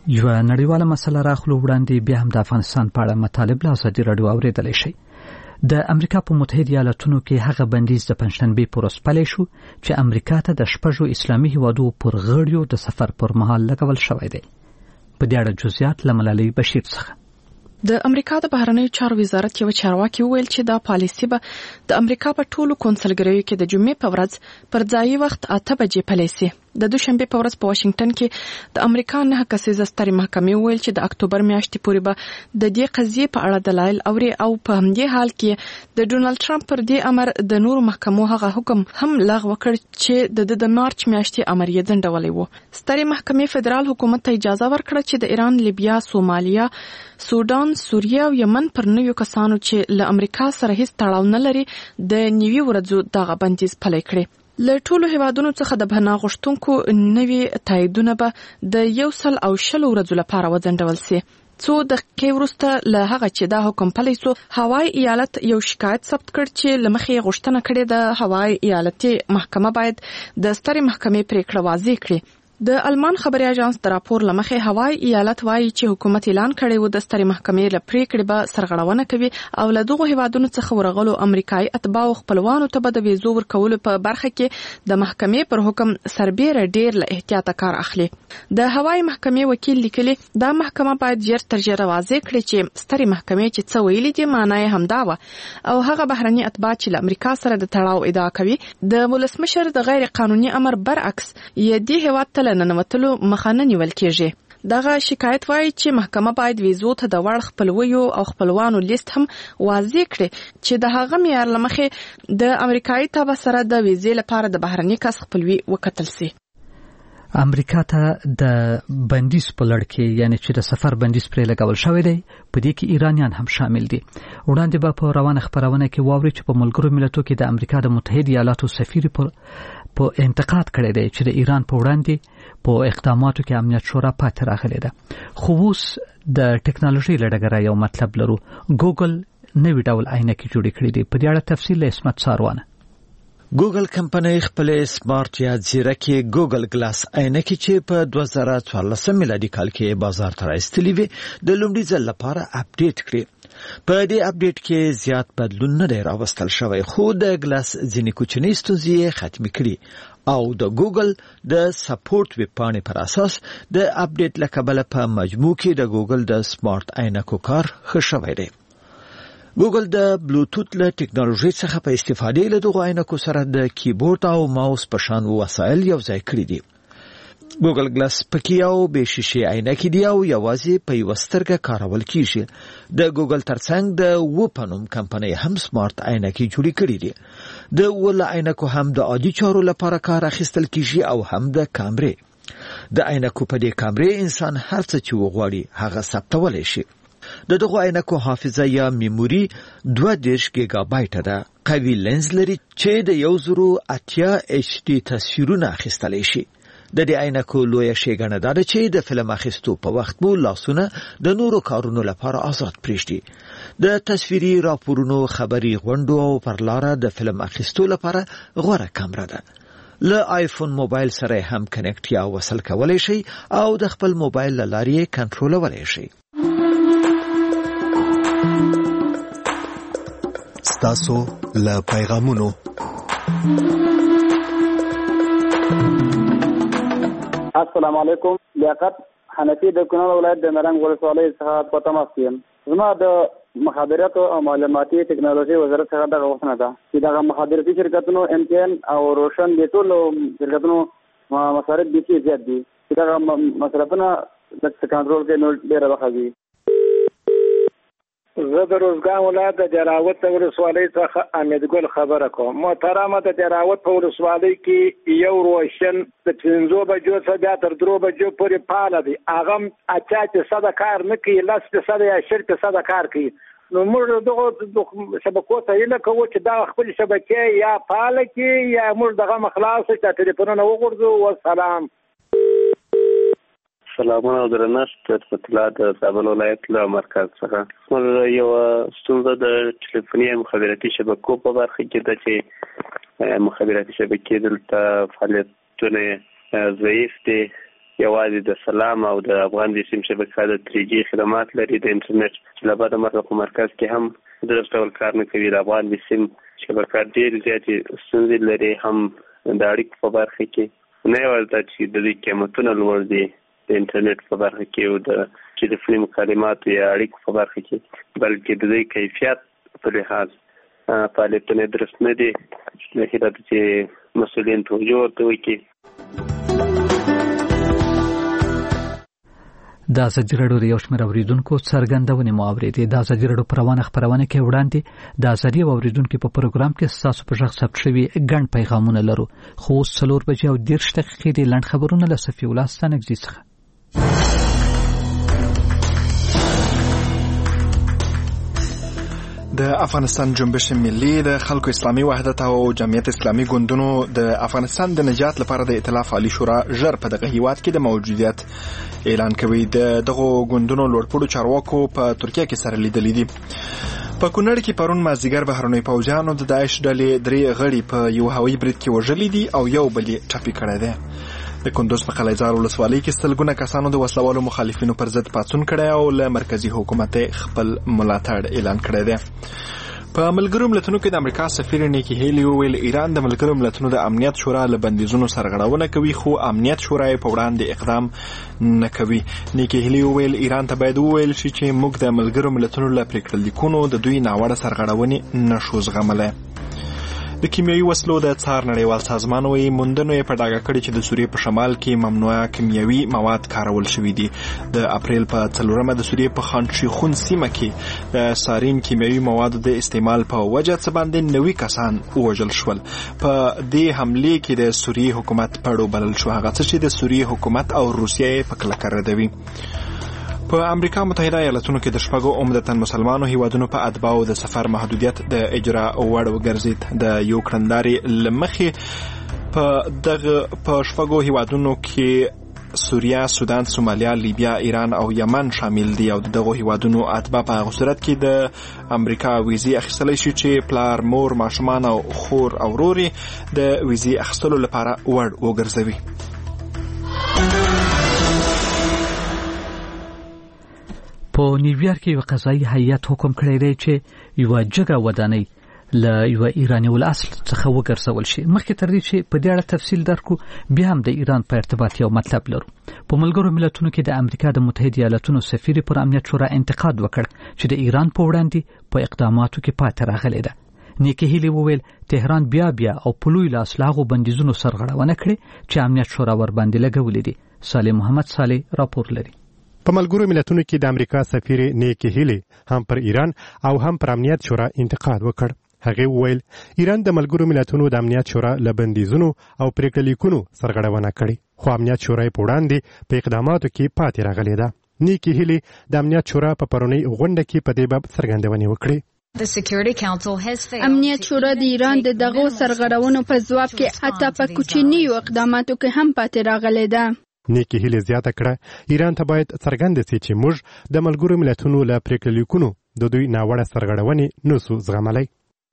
یو نړیواله مسله راخلو وړاندې بیا هم د افغانستان په اړه مطالب له ازادي راډیو اوریدلی شئ. د امریکا په متحده ایالاتونو کې هغه بندیز د پنځشنبې پر ورځ پلی شو چې امریکا ته د شپږو اسلامي هیوادو پر غړیو د سفر پر مهال لګول شوی دی. په دې اړه جزئیات له ملالۍ بشیر څخه. د امریکا د بهرنیو چارو وزارت یو چارواکي وویل چې دا پالیسي به د امریکا په ټولو کونسلګریو کې د جمعې په ورځ پر ځایي وخت اته بجې پلی سي. د دوشنبه په ورځ په واشنگټن کې د امریکا نه کسیزه سترې محکمې وویل چې د اکتوبر میاشتې پورې به د دې قضیې په اړه دلایل اوري او په همدې حال کې د ډونالد ټرمپ پر دې امر د نورو محکمو هغه حکم هم لغوه کړ چې د د مارچ میاشتې امر یې ځنډولی و. سترې محکمې فدرال حکومت ته اجازه ورکړه چې د ایران، لیبیا، سومالیا، سودان، سوریه او یمن پر نویو کسانو چې له امریکا سره هیڅ تړاو نه لري د نیوي ورځو دغه بندیز پلی کړي. له ټولو هیوادونو څخه د پناه غوښتونکو نوي تاییدونه به د یو سل او شلو ورځو لپاره وځنډول سي. څو دقیقې وروسته له هغه چې دا حکم پلی سو، هوای ایالت یو شکایت ثبت کړ چې له مخې غوښتنه کړې د هوای ایالتي محکمه باید د سترې محکمې پریکړه واضح کړي. د المان خبري اژانس د راپور لمخې هوای ایالت وایي چې حکومت اعلان کړی و د سترې محکمې له پریکړې به سرغړونه کوي او له دغو هیوادونو څخه ورغلو امریکایي اتباعو خپلوانو ته به د ویزو ورکولو په برخه کې د محکمې پر حکم سربیره ډیر له احتیاطه کار اخلي. د هوای محکمې وکیل لیکلي دا محکمه باید ژر تر ژره واضح کړي چې سترې محکمې چې څه ویلي دي معنی یې همدا وه او هغه بهرني اتباع چې له امریکا سره د تړاو ادعا کوي د ولسمشر د غیر قانوني امر برعکس یې دې هیواد ته له ننوتلو مخه نه نیول کېږي. دغه شکایت وایي چې محکمه باید ویزو ته د وړ خپلویو او خپلوانو لیست هم واضح کړي چې د هغه معیار له مخې د امریکایي تابع سره د ویزې لپاره د بهرني کس خپلوي وکتل سي. امریکا ته د بندیز په لړ کې یعنی چې د سفر بندیز پرې لګول شوی دی، په دې کې ایرانیان هم شامل دي. وړاندې به په روانه خبرونه کې واوري چې په ملګرو ملتونو کې د امریکا د متحده ایالاتو سفیر په انتقاد کړی دی چې د ایران په وړاندې په اقداماتو کې امنیت شورا پاتې راغلی ده. خو اوس د ټکنالوژي له ډګره یو مطلب لرو. ګوګل نوی ډول عینکې جوړې کړې دي. په دې اړه تفصیل له اسمت ساروانه. ګوګل کمپنۍ خپل سمارټ یا ځیرکې ګوګل ګلاس عینکې چې په دوه زره څوارلسم میلادي کال کې بازار ته راایستلې وي د لومړي ځل لپاره اپډیټ کړي. په دې اپډیټ کې زیات بدلون نه دی راوستل شوی، خو د ګلاس ځینې کوچنۍ ستونزې ختمې کړي او د ګوګل د سپورټ ویب پاڼې پر اساس د اپډیټ له کبله په مجموع کې د ګوګل د سمارټ عینکو کار ښه شوی دی. ګوګل د بلوتوث له ټکنالوژي څخه په استفادې له دغو عینکو سره د کیبورډ او ماوس په شان وسایل یو ځای کړي دي. ګوګل ګلاس پکې یو بې شیشې عینکې دي او یوازې په یوه سترګه کارول کیږي. د ګوګل ترڅنګ د وو په نوم کمپنۍ هم سمارټ عینکې جوړې کړي دي. د وو له عینکو هم د عادي چارو لپاره کار اخیستل کیږي او هم د کامرې. د عینکو په دې کامرې انسان هر څه چې وغواړي هغه ثبتولی شي. د دغو عینکو حافظه یا میموري دوه دېرش ګیګا بایټه ده. قوي لینز لري چې د یو زرو اتیا ایچ ډي تصویرونه اخیستلی شي. د دې عینکو لویه ښېګڼه دا ده چې د فلم اخیستو په وخت مو لاسونه د نورو کارونو لپاره آزاد پرېږدي. د تصویري راپورونو، خبري غونډو او پر لاره د فلم اخیستو لپاره غوره کامره ده. له آیفون موبایل سره هم کنیکټ یا وصل کولی شي او د خپل موبایل له لارې یې کنټرولولی شي. ستاسو له پیغامونو السلام علیکم. لیاقت حنفي د کونړ ولایت د نرنګ ولسوالۍ څخه په تماس یم. زما د مخابراتو او معلوماتي ټکنالوژي وزارت څخه دغه غوښتنه ده چې دغه مخابراتي شرکتونو ام ټي ان او روشن د ټولو شرکتونو مصارف بیخي زیات دي چې دغه مصرفونه د کنټرول کې نو ډېره وخت وي. زه د روزګان ولایت د جراوت ولسوالۍ څخه امید ګل خبره کوم. محترمه د جراوت په ولسوالۍ کې یو روشن د پنځو بجو څخه بیا تر درو بجو پورې فعاله دی. هغه اچا فیصده کار نه کوي، لس فیصده یا شل فیصده کار کوي. نو موږ دغه شبکو ته هیله کوو چې دا خپل شبکې یا فعاله کړي یا موږ دغه مخلاص چې ټلیفونونه وغورځو. والسلام. سلامونه او درنښت د اطلاع د زابل ولایت له مرکز څخه. موږ یو ستونزه د ټلیفوني مخابراتي شبکو په برخه کې ده چې مخابراتي شبکې دلته فعالیتونه ضعیف دي یوازې د سلام او د افغان د سیم شبکه د تری جی خدمات لري. د انټرنیټ له بعده مرکز په مرکز کې هم د ډول کار نه کوي. د افغان د سیم شبکه ډېر زیاتې ستونزې لري، هم د اړیکو په برخه کې نه یوازې چې د دې قیمتونه لوړ دي د انټرنیټ په برخه کې او د ټلیفوني مکالماتو یا اړیکو په برخه کې، بلکې د دې کیفیت په لحاظ فعالیتونه درست نه دي. د هیله ده چې مسؤلین توجه ورته وکړي. د ازادي راډیو د یو شمېر اوریدونکو څرګندونې مو اورېدې. د ازادي راډیو په روانه خپرونه کې وړاندې د ازادي اوریدونکو په پروګرام کې ستاسو په غږ ثبت شوي ګڼ پیغامونه لرو، خو اوس څلور بجې او دېرش دقیقې د لنډ خبرونه له صفي الله ستانکزي څخه. د افغانستان جنبش ملي د خلکو اسلامي وحدت او جمعیت اسلامي ګوندونو د افغانستان د نجات لپاره د ائتلاف عالی شورا ژر په دغه هیواد کې د موجودیت اعلان کوي. د دغه ګوندونو لوړپوړو چارواکو په ترکیه کې سره لیدلي دي. په کونړ کې پرون مازدیګر بهرنۍ پوځیانو د داعش ډلې درې غړي په یو هوایي برید کې وژلي دي او یو بل یې ټپي کړی دی. د کندوز په قلعه‌زار ولسوالۍ کې سلګونه کسانو د وسلوالو مخالفینو پر ضد پاڅون کړی او له مرکزی حکومت خپل ملاتړ اعلان کړی دی. په ملګرو ملتونو کې د امریکا سفیر نیکی هیلی وویل ایران د ملګرو ملتونو د امنیت شورا له بندیزونو سرغړونه کوي، خو امنیت شورا یې په وړاندې اقدام نه کوي. نیکی هیلی وویل ایران ته باید وویل شي چې موږ د ملګرو ملتونو له پریکړه لیکونو د دوی ناوړه سرغړونې نشو زغملی. د کیمیاوي وسلو د څار نړیوال سازمان وایي موندنو یې په ډاګه کړي چې د سوریې په شمال کې ممنوعه کیمیاوي مواد کارول شوي دي. د اپریل په څلورمه د سوریې په خان شیخون سیمه کې د سارین کیمیاوي موادو د استعمال په وجه څه باندې نوي کسان ووژل شول. په دې حملې کې د سوریې حکومت پړو بلل شو، هغه څه چې د سوریې حکومت او روسیه یې په کلکه ردوي. په امریکا متحده ایالاتونو کې د شپږو عمدتاً مسلمانو هیوادونو په اتباعو د سفر محدودیت د اجرا وړ وګرځید. د یو کړنداري له مخې په دغه په شپږو هیوادونو کې سوریه، سودان، سومالیا، لیبیا، ایران او یمن شامل دي او دغه هیوادونو اتباع په هغه صورت کې د امریکا ویزې اخیستلی شي چې پلار، مور، ماشومان او خور او ورور د ویزې اخیستلو لپاره وړ وګرځوي. په نیویارک کې یو قضایي هیئت حکم کړی دی چې یو جګه ودانۍ له یو ایراني الاصل څخه وګرځول شي. مخکې تر دې چې په دې اړه تفصیل درکو، بیا هم د ایران په ارتباط یو مطلب لرو. په ملګرو ملتونو کې د امریکا د متحده ایالاتونو سفیر پر امنیت شورا انتقاد وکړ چې د ایران په وړاندې په اقداماتو کې پاتې راغلی ده. نیکی هیلی وویل تهران بیا بیا او په لوی لاس له هغو بندیزونو سرغړونه کړې چې امنیت شورا ورباندې لګولې دي. صالح محمد صالح راپور لري. په ملګرو ملتونو کې د امریکا سفیر نیکی هیلی هم پر ایران او هم پر امنیت شورا انتقاد وکړ. هغه وویل ایران د ملګرو ملتونو د امنیت شورا له بندیزونو او پریکړه لیکونو سرغړونه کړې، خو امنیت شورا په وړاندې په اقداماتو کې پاتې راغلی ده. نیکی هیلی د امنیت شورا په پرونی غونډه کې په دې باب څرګندونې وکړې. امنیت شورا د ایران د دغو سرغړونو په ځواب کې حتی په کوچنیو اقداماتو کې هم پاتې راغلی ده. نیکی هیلی زیاته کړه ایران ته باید څرګنده سي چې موږ د ملګرو ملتونو له پریکړې لیکونو د دوی ناوړه سرغړونې نسو زغملی.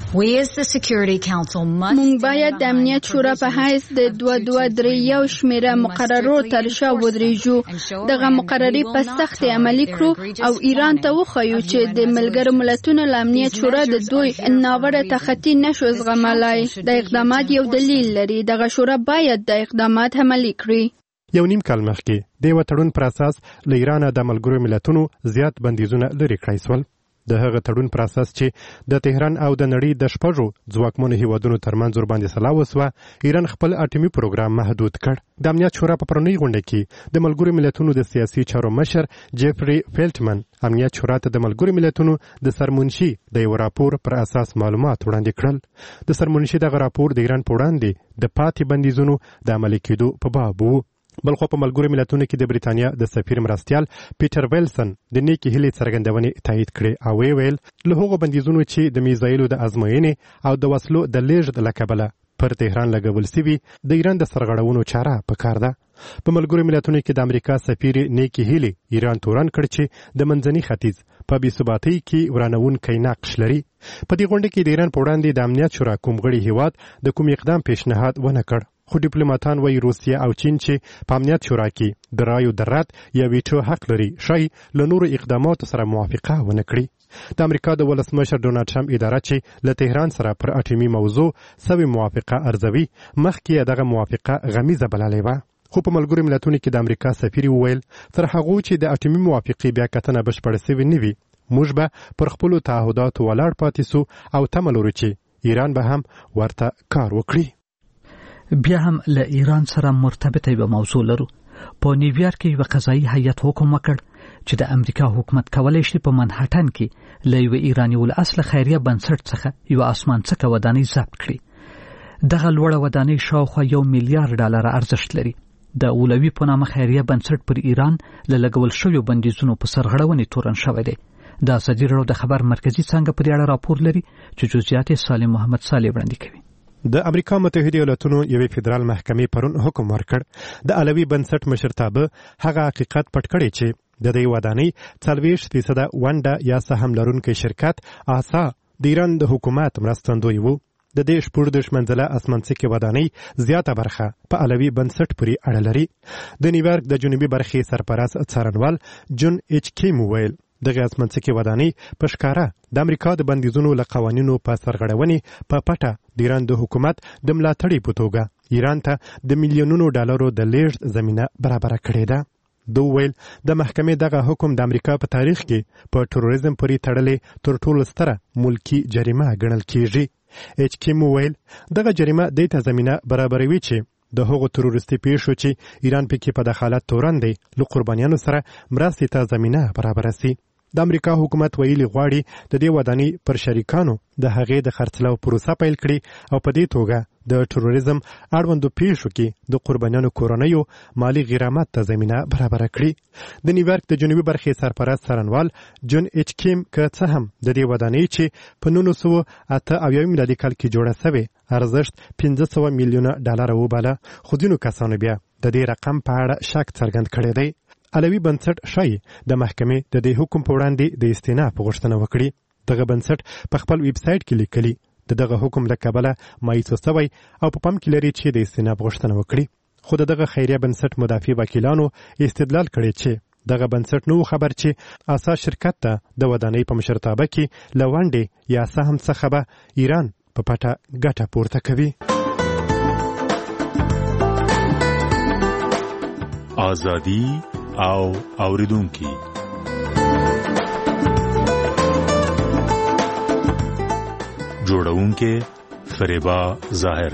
مونږ باید د امنیت شورا په حیث د دوه دوه درې یو شمیره مقررو تر شا ودرېږو، دغه مقررې په سخت عملي کړو او ایران ته وښیو چې د ملګرو ملتونو له امنیت شورا د دوی ناوړه تخطي نشو زغملی. د اقدامات یو دلیل لري، دغه شورا باید د اقدامات عملي کړي. یو نیم کال مخکې د یو تړون پر اساس له ایران د ملګرو ملتونو زیات بندیزونه لرې کړای شول. د هغه تړون پر اساس چې د تهران او د نړۍ د شپږو ځواکمنو هیوادونو ترمنځ ورباندې سلا وسوه، ایران خپل اټومي پروګرام محدود کړ. د امنیت شورا په پرونی غونډه کې د ملګرو ملتونو د سیاسي چارو مشر جیفري فیلټمن امنیت شورا ته د ملګرو ملتونو د سرمنشي د یو راپور پر اساس معلومات وړاندې کړل. د سرمنشي دغه راپور د ایران په وړاندې د پاتې بندیزونو د عملي کېدو په باب وو. بلخو په ملګرو ملتونو کې د بریتانیا د سفیر مرستیال پیټر ویلسن د نیکی هیلې څرګندونې تایید کړې او ویل له هغو بندیزونو چې د میزایلو د ازموینې او د وسلو د لیږد له کبله پر تهران لګول سوي، د ایران د سرغړونو چاره پکار ده. په ملګرو ملتونو کې د امریکا سفیر نیکی هیلې ایران تورن کړ چې د منځني ختیځ په بې ثباتۍ کې ورانوونکی نقش لري. په دې غونډه کې د ایران په وړاندې د امنیت شورا کوم غړي هیواد د کوم اقدام پیشنهاد ونه کړ، خو ډیپلوماټان وایي روسیه او چین چې په امنیت شورا کې د رایو د رد یا ویټو حق لري شاید له نورو اقداماتو سره موافقه ونه کړي. د امریکا د ولسمشر ډونالډ ټرمپ اداره چې له تهران سره پر اټومي موضوع سوي موافقه ارزوي مخکې دغه موافقه غمیزه بللې وه. خو په ملګرو ملتونو کې د امریکا سفیر وویل تر هغو چې د اټومي موافقې بیا کتنه بشپړه سوې نه وي موږ به پر خپلو تعهداتو ولاړ پاتې سو او تمه لرو چې ایران به هم ورته کار وکړي. بیا هم له ایران سره مرتبطه یوه موضوع لرو. په نیویارک کې یوه قضایي هیئت حکم وکړ چې د امریکا حکومت کولی شي په منهټن کې له یوه ایراني الاصله خیریه بنسټ څخه یوه اسمانڅکه ودانۍ ضبط کړي. دغه لوړه ودانۍ شاوخوا یو میلیارډ ډالره ارزښت لري. د اولوي په نامه خیریه بنسټ پر ایران له لګول شویو بندیزونو په سرغړونې تورن شوی دی. د ازادي راډیو د خبر مرکزي څانګه په دې اړه راپور لري چې جزئیات یې سالم محمد صالح وړاندې کوي. د امریکا متحده ایالاتونو یوې فدرال محکمې پرون حکم ورکړ د علوي بنسټ مشرتابه هغه حقیقت پټ کړی چې د دې ودانۍ څلوېښت فیصده ونډه یا سهم لرونکی شرکت آسا د ایران د حکومت مرستندوی و. د دې شپږ منزله اسمانڅکې ودانۍ زیاته برخه په علوي بنسټ پورې اړه لري. د نیویارک د جنوبي برخې سرپرست څارنوال جون ایچ کیم وویل دغه اسمانڅکې ودانۍ په ښکاره د امریکا د بندیزونو له قوانینو په سرغړونې په پټه د ایران د حکومت د ملاتړي په توګه ایران ته د میلیونونو ډالرو د لیږد زمینه برابره کړې ده. دو ویل د محکمې دغه حکم د امریکا په تاریخ کې په تروریزم پورې تړلې تر ټولو ستره ملکی جریمه ګڼل کیږي. ایچ کیم ویل دغه جریمه د ته زمینه برابروي چې د هغو تروریستي پیښو چې ایران پکې په دخالت تورن دی له قربانیانو سره مرستې ته زمینه برابره سي. د امریکا حکومت ویلي غواړي د دې ودانۍ پر شریکانو د هغې د خرڅلاو پروسه پیل کړي او په دې توګه د تروریزم اړوندو پیښو کې د قربانیانو کورنیو مالی غرامت ته زمینه برابره کړي. د نیویارک د جنوبي برخې سرپرست څارنوال جون ایچ کیم که څه هم د دې ودانۍ چې په نولس سوه اته اویا میلادي کال کې جوړه سوې ارزښت پنځه سوه میلیونه ډالره وباله خو ځینو کسانو بیا د دې رقم په اړه شک څرګند کړی دی. علوي بنسټ شای د محکمې د دې حکم په وړاندې د استیناف غوښتنه وکړي. دغه بنسټ په خپل ویب سایټ کې لیکلي د دغه حکم له کبله مایوسه سوی او په پام کې لري چې د استیناف غوښتنه وکړي. خو دغه خیریه بنسټ مدافع وکیلانو استدلال کړی چې دغه بنسټ نو خبر چې آسا شرکت ته د ودانۍ په مشرتابه کې له ونډې یا سهم څخه به ایران په پټه ګټه پورته کوي. ازادي او اوریدونکي جوړونکي فریبا ظاهر.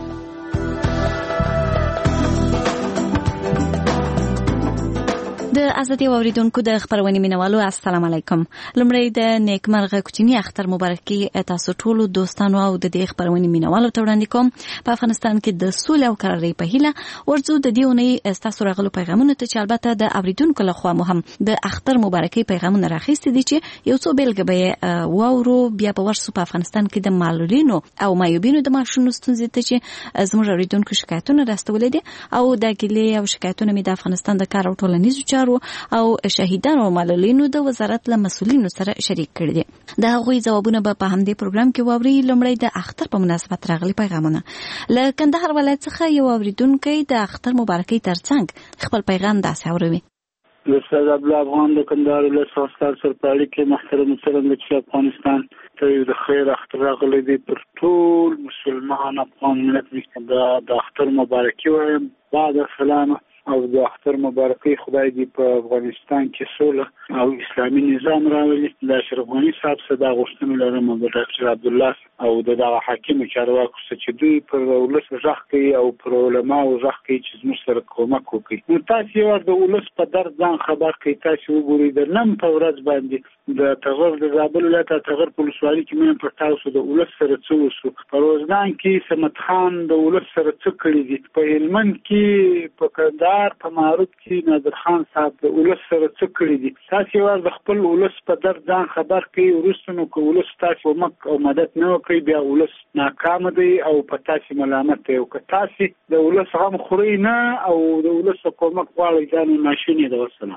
د ازادي اوریدونکو د خبرونې مینوالو السلام علیکم. لمړی د نیکمرغه کوچنی اختر مبارکي تاسو ټولو دوستانو او د دې خبرونې مینوالو ته وړاندې کوم. په افغانستان کې د سولې او قرارۍ په هیله ورځو د دې اونۍ تاسو راغلو پیغامونه ته چې البته د اوریدونکو لخوا مو هم د اختر مبارکي پیغامونه راخیستي دي چې یو څو بیلګه به واورو. بیا په ورسو په افغانستان کې د معلولینو او معیوبینو د معاشونو ستونزې ته چې زموږ اوریدونکو شکایتونه راستولې دي او د ګیلې او شکایتونه مې د افغانستان د کار او ټولنیزو چارو او شهیدانو او معلولینو د وزارت له مسؤلینو سره شریک کړي دي. د هغوی ځوابونه به په همدې پروګرام کې واوري. لومړی د اختر په مناسبت راغلي پیغامونه. له کندهار ولایت څخه یو اوریدونکی د اختر مبارکي ترڅنګ خپل پیغام داسې اوروي. استاد عبدالله افغان د کندهار ولایت څخه ستاسو سره په اړیکه کې محترم څرنګه چې افغانستان ته د خیر اختر راغلی دی پر ټول مسلمان افغان ملت د اختر مبارکي وایم. بعد السلام او د اختر مبارکي خدای دې په افغانستان کې سوله او اسلامي نظام راولي. د اشرف غني صاحب صدا غوښتنه لرم د ډاکټر عبدالله او د دغه حاکم چارواکو چې دوی پر ولس غږ کوي او پر علماو غږ کوي چې زموږ سره کومک وکړي. نو تاسو یو د ولس په درد ځان خبر کوي. تاسو وګورئ د نن په ورځ باندې د تغر د زابل ولایت تغر په ولسوالۍ کې مې پر تاسو د ولس سره څه وسو. په روزګان کې سمت خان د ولس سره څه کړی دي. په هلمند کې په کندهار په معروف کې نادر خان صاحب د ولس سره څه کړی دي. تاسو یو د خپل ولس په درد ځان خبر کوي. وروسته نو که ولس تاسو مک او مدد نه وکړي بیا ولس ناکام دی او په تاسو ملامت دی. او که تاسو د ولس هم خوري نه او د ولس کومک غواړئ ځان ماشینې د وسنه.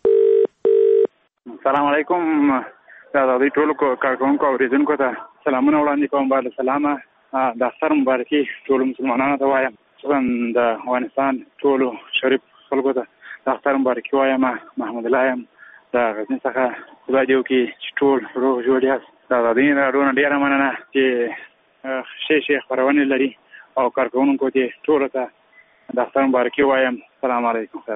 السلام علیکم. دا د ټولو کارکونکو او ریزونکو ته سلامونه وړاندې کوم. بعد سلامه د اختر مبارکي ټول مسلمانانو ته وایم خصوصا د افغانستان ټولو شریف خلکو ته د اختر مبارکي وایم. محمد الله یم د غزني څخه. خدای دې وکړي چې ټول روغ جوړ یاست. د ازادۍ راډیو نه ډېره مننه چې ښې ښې خپرونې لري او کارکوونکو دې ټولو ته د اختر مبارکي وایم. السلام علیکم.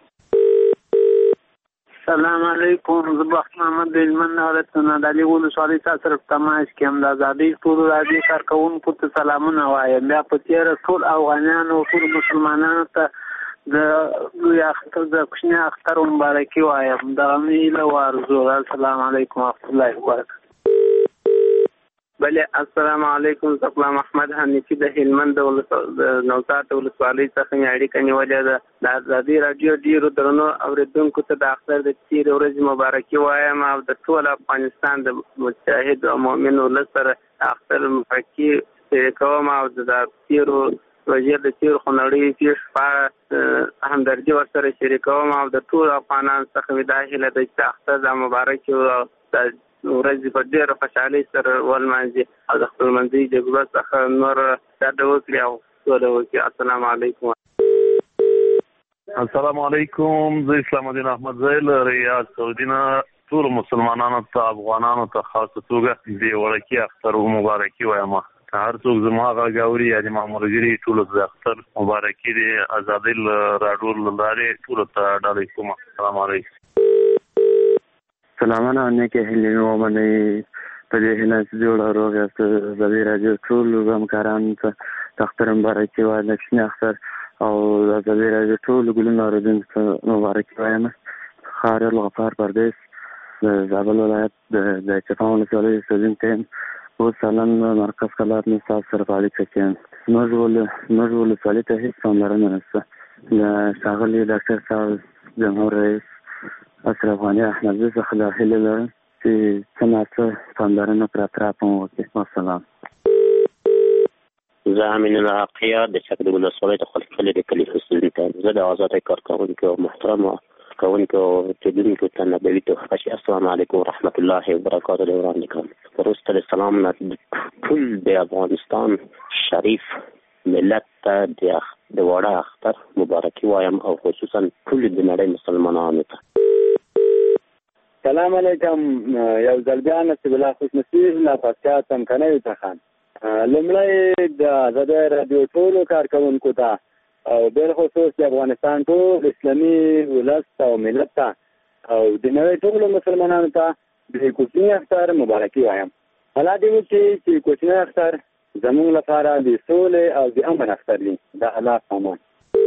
سلام علیکم. زه بخت محمد د هلمند ولایت د علي ولسوالۍ سره په تماس کې یم. د ازادۍ ټولو راډیو کارکوونکو ته سلامونه وایم. بیا په تېره ټول افغانانو ټول مسلمانانو ته د لوی اختر د کوچني اختر مبارکي وایم. دغه مې هیله او ارزو ده. السلام علیکم ورحمة الله وبرکاته. بله السلام علیکم. زه غلام احمد حنیفي د هلمند د نوزاد ولسوالۍ څخه مې اړیکه نیولې ده. د ازادۍ راډیو ډېرو درنو اورېدونکو ته د اختر د تېرې ورځې مبارکي وایم او د ټول افغانستان د مجاهد او مؤمن ولس سره د اختر مبارکي شریکوم او د تېرو وزیر د تېرو خونړیو پیښو په همدردي ورسره شریکوم او د ټولو افغانانو څخه مې دا هیله ده چې د اختر د مبارکي او ورځې په ډېره خوشحالۍ سره ولمانځي او د خپلمنځي جګړو څخه نور ډډه وکړي او سوله وکړي. السلام علیکم. السلام علیکم. زه اسلام الدین احمد زیل ریاض سعودي نه ټولو مسلمانانو ته افغانانو ته خاصه توګه د وړکي اختر مبارکي وایم. هر څوک زما غږ اوري یا د مامورګري ټولو د اختر مبارکي د ازادۍ راډیو له لارې ټولو ته ډالۍ کوم. السلام علیکم. سلامونه نیکه هیلې ومنئ. په دې هیله چې جوړ روغ یاست. ازادۍ راډیو ټولو همکارانو ته د اختر مبارکي وایم. د کوچني اختر او د ازادۍ راډیو ټولو ګلونو اورېدونکو ته مبارکي وایم. خارج الغفار پردیس د زابل ولایت د چپان ولسوالۍ اوسېدونکی یم. اوس سالن مرکز کلات مې ستاسو سره په اړیکه کې یم. زموږ ولسوالۍ ته هېڅ پاملرنه نشته. د ښاغلي ډاکټر صاحب جمهور رئیس اشرف غني احمدزي څخه دا هیله لرم چې څه ناڅه پاملرنه پر اطراف هم وکړي. والسلام. زه امین الله حقیه د چک د ولسوالۍ د خلکو د کلي اوسېدونکی یم. زه د ازادۍ کارکوونکو او محترمو کارکوونکو او اوسېدونکو ته نبوي تحفه چې السلام علیکم ورحمة الله وبرکاته د وړاندې کوم. وروسته د سلام نه ټول د افغانستان شریف ملت ته د واړه اختر مبارکي وایم او خصوصا ټول د نړۍ مسلمانانو ته. سلام علیکم. یو ځل بیا نصیب الله خوشنصیب له پکتیا څمکنیو څخه لومړی د ازادۍ راډیو ټولو کارکوونکو ته او بالخصوص د افغانستان ټول اسلامي ولس او ملت ته او د نړۍ ټولو مسلمانانو ته د کوچني اختر مبارکي وایم. الله دې وکړي چې کوچني اختر زموږ لپاره د سولې او د امن اختر وي. د الله امان.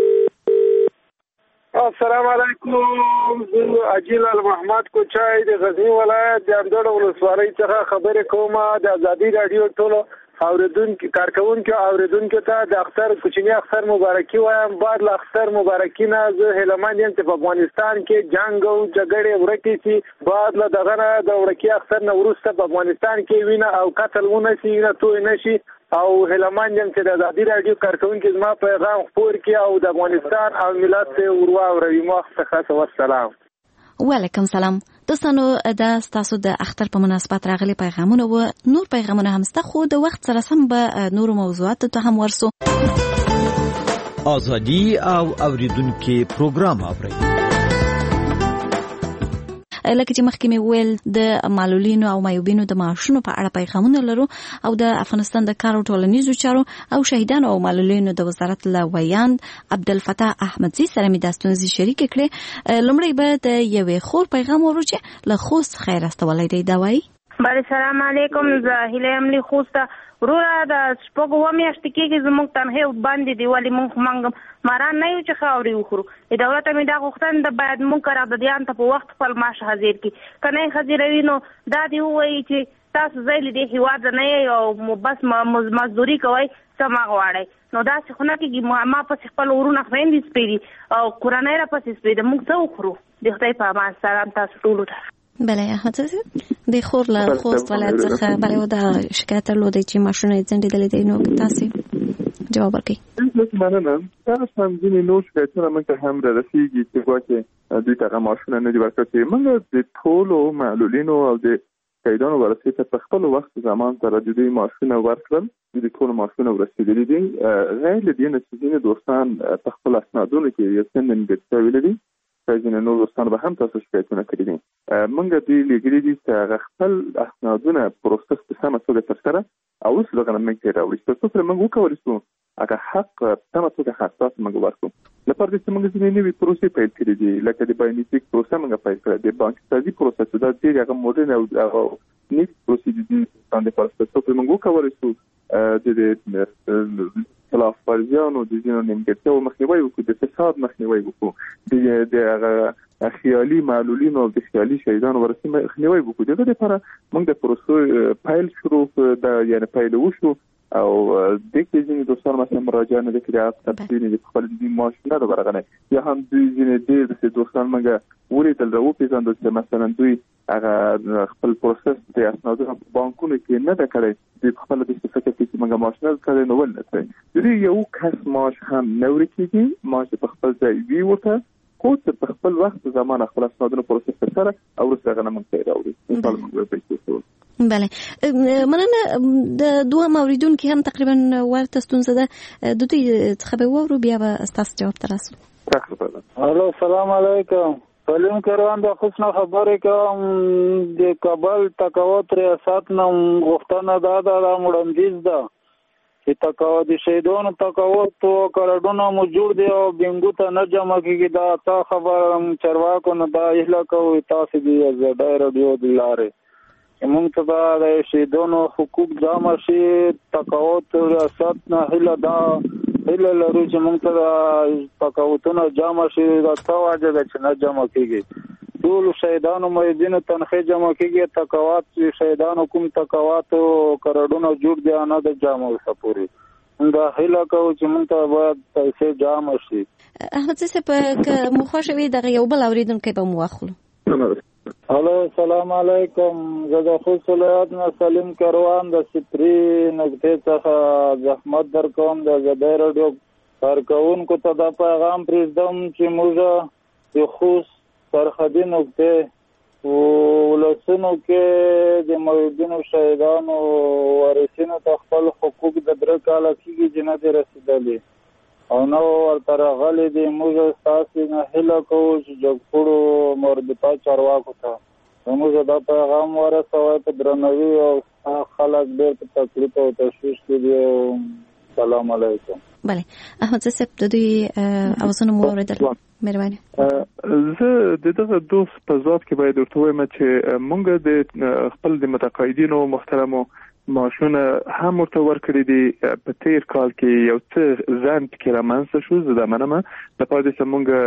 السلام علیکم. زه عجیل المحمد کوچای د غزنی ولایت د اندړ ولسوالۍ څخه خبرې کوم. د ازادۍ راډیو ټولو اوریدونکو کارکوونکو اوریدونکو ته د اختر کوچنی اختر مبارکي وایم. بعد له اختر مبارکي نه زه هیلهمند یم چې په افغانستان کې جنگ او جګړې ورکې شي. بعد له دغه نه د وړکي اختر نه وروسته په افغانستان کې وینه او قتل ونه شي نه توی نه شي او هیلهمند یم چې د ازادۍ راډیو کارکوونکي زما پیغام خپور کړي او د افغانستان او ملت ته ورواوروي. مو څخه والسلام. وعلیکم سلام. دوستانو د ستاسو د اختر په مناسبت راغلي پیغامونه و نور پیغامونه هم سته خو د وخت سره سم به نور موضوعات ته هم ورسو. ازادي او اوریدونکو پروګرام اوري. لکه چې مخکې مې ویل د معلولینو او معیوبینو د معاشونو په اړه پیغامونه لرو او د افغانستان د کار او ټولنیزو چارو او شهیدانو او معلولینو د وزارت له ویاند عبدالفتاح احمدزي سره مې د ستونزې شریک کړې. لومړی به د یوې خور پیغام ورو چې له خوست خیر استولی دی. دا وایي بله سلام علیکم. زه هیله یم له خوسته وروره د شپږو اووه میاشتې کېږي زموږ تنخې باندې دی ولې موږ مونږ ماران نه یو چې خاورې وخورو. د دولت مې دا غوښتنه ده باید موږ قراردادیان ته په وخت خپل معاش حاضر کړي. که نه یې حاضروي نو دا دې ووایي چې تاسو ځای له دې هېواد نه یئ او بس مزدوري کوئ څه مه غواړئ. نو داسې خو نه کېږي. ما پسې خپل ورونه خویندې سپېدي او کورنۍ را پسې سپېده موږ څه وخورو. د خدای په امان. سلام تاسو ټولو ته. بله احمد د خور له خوست ولایت څخه بله دا شکایت درلودی چې ماشونه یې ځنډېدلی دی. نو تاسې جواب ورکړئ. مننه. دا هم ځینې نور شکایتونه موږ ته هم رارسېږي چې ګواکې دوی ته هغه ماشونه نه دي ورکړل شوي. موږ د ټولو معلولینو او د شهیدانو ورثې ته په خپل وخت زمان سره د دوی معاشونه ورکړل، د ټول معاشونه ورسېدلي دي. غیر له دې نه چې ځینې دوستان په خپل اسنادونو کې یو څه نیمګړتیا ویلي، ځینې نور دوستان به هم تاسو شکایتونه کړي دي. موږ دوی لېږلي دي چې هغه خپل اسنادونه پروسس په سمه توګه ترسره او اوس دغه نه موږ ته راوړي تر څو پرې موږ وکولی شو هغه حق په سمه توګه حساس موږ ورکړو. لپاره دې چې موږ ځینې نوې پروسې پیل کړي دي، لکه د بایومیټریک پروسه موږ پیل کړې، د بانک سازي پروسه چې دا ډېرې هغه موډرن او نیک پروسې دي چې دپاره تر څو پرې موږ وکولی شو د خلاف ورزیانو د ځینو نیمګړتیاو مخنیوی وکړو، د فساد مخنیوی وکړو، د هغه خیالي معلولینو او د خیالي شهیدانو ورثې مخنیوی وکړو. دغه لپاره موږ د پروسې پیل شروع کړو، یعنې پیل وشو او د کې ځینې دوستان مثلا مراجعه نه کړې، هغه تفصیل د خپل د معاش نه ده ورغلی، یا هم دوی ځینې ډېر د دوستان موږ ولیدل راوپېژندل چې مثلا دوی هغه خپل پروسس د اسنادونو په بانکونو کې نه ده کړی، دوی په خپله داسې فکر کوي چې موږ معاش نه ده کړی نو ولې نه کړی. د دوی یو کس معاش هم نه ورکېږي، معاش په خپل ځای وي ورته، خو چې په خپل وخت زمانه خپل اسنادونو پروسس ترسره او وروسته هغه نه موږ ته یې راوړي. انشاءالله موږ به پیسې کوو. بله مننه. د دوهم اوریدونکي هم تقریبا ورته ستونزه ده، د دوی څخه به واورو بیا به ستاسو جواب ته راسو. الو سلام علیکم. سلیم کروان د خصوصا خبرې کوم د کابل تقاوت ریاست نم غوښتنه دا ده وړاندیز ده چې تقاوت د شهیدانو تقاوت او کارډونه مو جوړ دي او بینګو ته نه جمع کیږي. دا تا خبر چرواکو نه دا اهلا کوي تاسو دی زړه رادیو د لارې موږ ته دا د شهیدانو حقوق جمع شي. تقاوت ریاست نه هله دا هله لرو چې موږ ته تقاوتونه جمع شي. دا تا واجب چې نه جمع کیږي. ټول شهیدانو مریدینو تنخې جمع کیږي. تقاوت شهیدانو کوم تقاوت او کارډونه جوړ دي نه د جمع سپوري. دا هله کوي چې موږ ته باید پیسې جمع شي. احمد صاحب که مو خوښوي دغه یو بل اوریدونکی به مو واخلو. الو سلام علیکم. زه د خوست ولایت نه سلیم کروان د سپری نقطې څخه زحمت در کوم. د ازادۍ راډیو کارکوونکو ته دا پیغام پرېږدم چې موږ د خوست سرحدي نقطې ولسونو کې د موجودینو شهیدانو وارثینو ته خپل حقوق د درې کاله کېږي چې نه دي رسېدلي او نو ورته راغلي دي. موږ ستاسې نه هیله کوو چې جګپوړو مربوطه چارواکو ته موږ دا پیغام ورسوئ په درناوي او خلک ډېر په تکلیف او تشویش کې دي. سلام علیکم. بله احمد صاحب د دوی اوازونه مو واورېدل، مهرباني. زه د دغه دوست په ذات کې باید ورته وایم چې موږ د خپل د متقاعدینو محترمو معاشونه هم ورته ورکړي دي. په تیر کال کې یو څه ځنډ کې رامنځته شو، زه دا منمه. لپاره د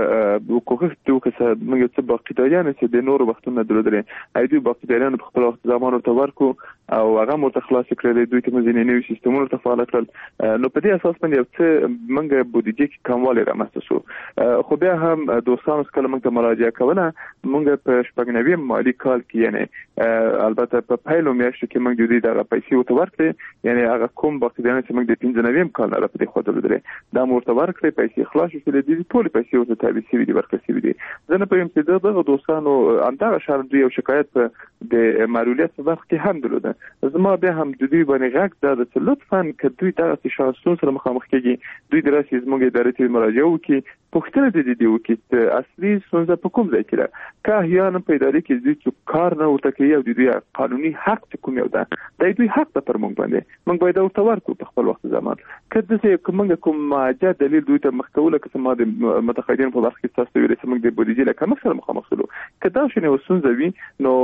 موږ کوښښ وکړو چې موږ څه باقیداریان چې د نورو وختونو درلودلې ای دوی باقیداریان په خپل وخت زمان ورته ورکړو او هغه مو ته خلاص کړل. دوی ته موږ ځینې نوي سیستمونه ورته فعال کړل. نو په دې اساس باندې یو څه موږ بودیجې کې کموالی رامنځته شو. خو بیا هم دوستانو کله موږ ته مراجعه کوله، موږ په شپږ نوي مالي کال کې یعنې البته په پیلو میاشتو کې موږ د دوی دغه پیسې ورته ورکړې، یعنې هغه کوم باقیداران چې موږ د پنځه نویم کال نه په دې خوا درلودلې دا مو ورته ورکړې، پیسې خلاص شولې دي، ټولې پیسې ورته تابع شوي دي، ورکړل شوي دي. زه نه پوهېږم چې دغه دوستانو همدغه شان دوی یو شکایت په د معلولیت په برخه کې هم درلوده. زما بیا هم د دوی باندې غږ دا ده چې لطفا که دوی دغسې شخصونو سره مخامخ کېږي دوی د راسي زموږ ادارې ته مراجعه وکړي، پوښتنه د دې وکړي چې اصلي ستونزه په کوم ځای کې ده. که احیانا په ادارې کې دوی څوک کار نه ورته کوي او د دوی قانوني حق چې کوم یو ده دا دوی حق ده پر موږ باندې، موږ باید ورته ورکړو په خپل وخت زمان. که داسې موږ کوم معجه دلیل دوی ته مخ کوو لکه څه ما د متقاعدینو په برخه کې ستاسو ته ویلې چې موږ د بودیجې له کمښت سره مخامخ شولو، که دا شونې یوه ستونزه وي نو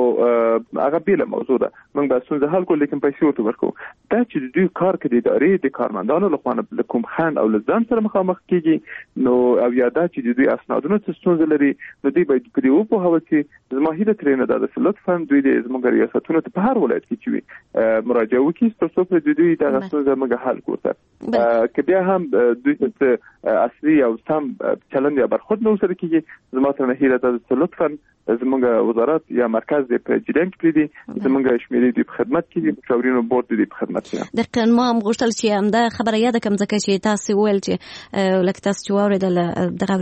هغه بېله موضوع ده، موږ باید ستونزه حل کړو لیکن پیسې ورته ورکړو. دا چې د دوی کار که د ادارې د کارمندانو له خوا نه له کوم خنډ او له ځان سره مخامخ کېږي نو او یا دا چې د دوی اسنادونو څه ستونزه لري نو دوی باید په دې وپوهوه چې زما هیله ترې نه ده چې لطفا دوی د زموږ ریاستونو ته په هر ولایت کې چې وي مراجعه وکړي تر څو پرې د دوی دغه ستونزه موږ حل کړو. که بیا هم دوی ته اصلي او سم چلند یا برخورد نه ورسره کېږي زما ترې نه هیله ده چې لطفا زموږ وزارت یا مرکز د په جریان کې پرېږدي، زموږ شمېرې دوی په خدمت کې دي، مشاورینو بورډ دوی په خدمت کې ده. دقیقاً ما هم غوښتل چې همدا خبره یاده کړم ځکه چې تاسې وویل چې لکه تاسو چې واورېدل دغه اورېدونکي اکثر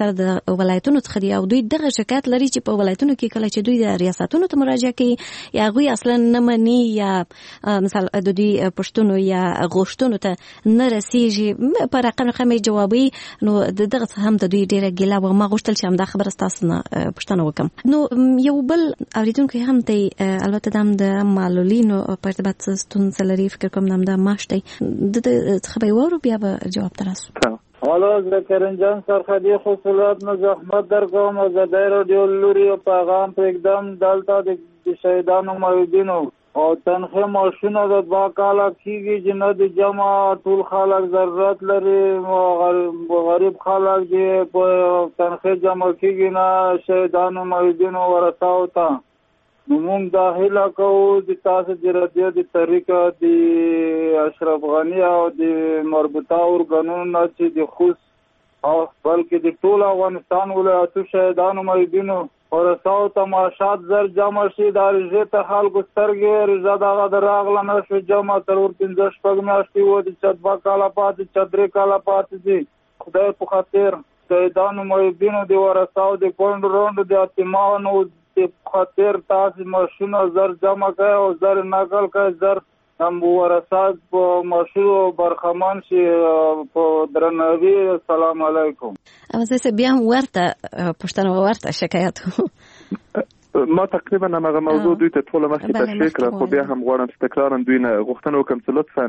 اکثر د ولایتونو څخه دي او دوی دغه شکایت لري چې په ولایتونو کې کله چې دوی د ریاستونو ته مراجعه کوي یا غوي اصلا نه مني یا مثلا د دوی پښتون یا غوښتنو ته نه رسیږي په رقم رقم جوابي نو دغه هم د دوی ډیره ګیله و ما غوښتل چې هم دا خبره تاسو نه پښتنه وکم نو یو بل اوریدونکو هم ته البته دم د معلولینو په ارتباط ستونزه لري فکر کوم نام د ماشتي د خبري ورو بیا به جواب تراسو حالا ذکرین جان سرخدی خصوصات نه زحمت در کوم از دایره دیولوري او پیغام په اقدام دالتا د شهیدانو مایودینو او تنخه ماشونه د با کاله کیږي چې نه د جمع ټول خلک ضرورت لري غریب خلک چې په تنخه جمع کیږي نه شهیدانو مایودینو ورثاو ته موږ داخله کوو د تاسو د رادیو د طریقه د اشرف غنی او د مربوطه ارګانونو چې د خصوص او بلکې د ټول افغانستان ولایتو شهیدانو مایودینو ورثاو ته معاشات زر جمع شي د رژې ته خلکو سترګې رژه دغه د راغله نه شو جمع څلور پنځه شپږ میاشتې و د چې دوه کاله پاتې چې درې کاله پاتې دي خدای په خاطر شهیدانو مایودینو د ورثاو د کونډ روند د یتیمانو د خاطر تاسو ماشونه زر جمع کوي او زر نقل کوي زر هم ورثات په ماشو برخمان شي په درنوي السلام علیکم اوسه بیا ورته پښتنه ورته شکایت ما تقریبا هغه موضوع دوی ته ټول مخکې تشریح کړه خو بیا هم غواړم چې تکرارا دوی نه غوښتنه وکړم چې لطفا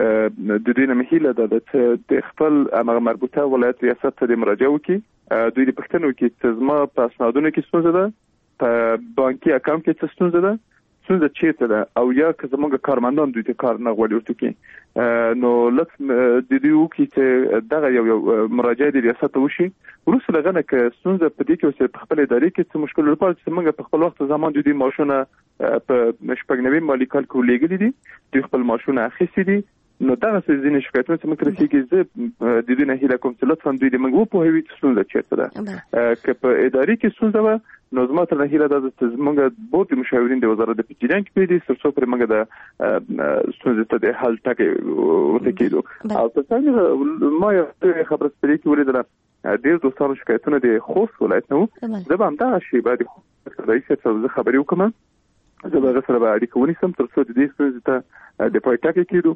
ک د دوی نه مهیله ده چې د خپل هغه مربوطه ولایت ریاست ته مراجعه وکړي دوی د پښتنو کې چې زما په اسنادونو کې ستونزه ده په بانکي اکاونټ کې څه ستونزه ده څنګه چیرته ده او یا که زموږ کارمندان دوی ته کار نه غوړي ورته کې نو لکه د دې وکي چې دغه یو یو مراجعه د ریاست وشي ورسره لغنه کې څنګه په دې کې اوسه په خپل ادارې کې څه مشکل لري چې موږ په خپل وخت زمان د دې ماشونه په شپږنوي مالی کال کې لګلې دي د خپل ماشونه اخیستي دي نو دا څه ځینې شکایتونه چې موږ رسېږي چې د دې نه هیله کوم چې لطفا دوی د موږ په هوی څه چیرته ده که په ادارې کې څه نو زما تر نه هیله ده چې موږ بوت مشاورین د وزارت د پیچیدان کې پیډي سرسو پر موږ د څه ته د حل ټاکي ورته کېدو او تاسو ما یو خبره سپری کې ولیدل ډېر دوستانو شکایتونه د خوست ولایت نو زه به هم دا شی باید رئیس څه خبري وکم زه به سره به اړیکه ونیسم تر څو د دې څه ته د پای ټاکي کېدو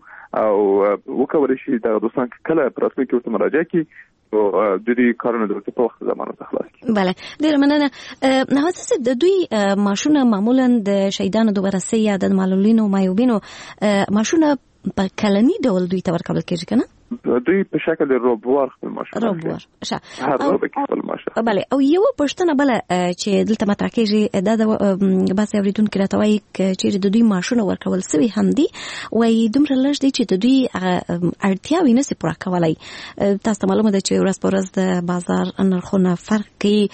او وکول شي د دوستان کله پراتمه کې ورته مراجعه کوي او د دې کارونو د په وخت زمانه ته خلاص کی. بله ډیر مننه. نو تاسو د دوی ماشونه معمولا د شهیدانو د ورثه یا د معلولینو مایوبینو ماشونه په کلنی ډول دوی ته ورکول کېږي کنه؟ دوی په شکل د روبوار خپل ماشونه روبوار شه هر روبه کې خپل ماشونه. بله او یو پښتنه بله چې دلته مطرح کېږي دا د باسي اوریدونکو راټوي چې د دوی ماشونه ورکول سوي هم دي وای دومره لږ دي چې د دوی اړتیاوې نه سي پوره کولای. تاسو ته معلومه ده چې ورځ په ورځ د بازار نرخونه فرق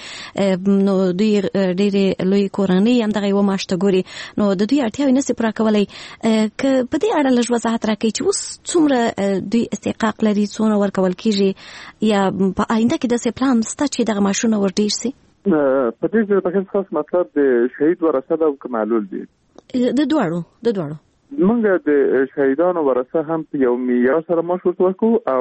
کوي نو دوی ډېرې لوی کورنۍ هم دغه یو ماشته ګوري نو د دوی اړتیاوې نه سي پوره کولای. که په دې اړه لږ وضاحت راکړئ چې اوس څومره دوی استحقاق لري څونه ورکول کېږي یا په آینده کې داسې پلان شته چې دغه ماشونه ور ډېر سي؟ په دې ځای په خاص مطلب د شهید ورثه او معلول دي د دواړو د دواړو موږ د شهیدانو ورثه هم په یو معیار سره ماش ورکو او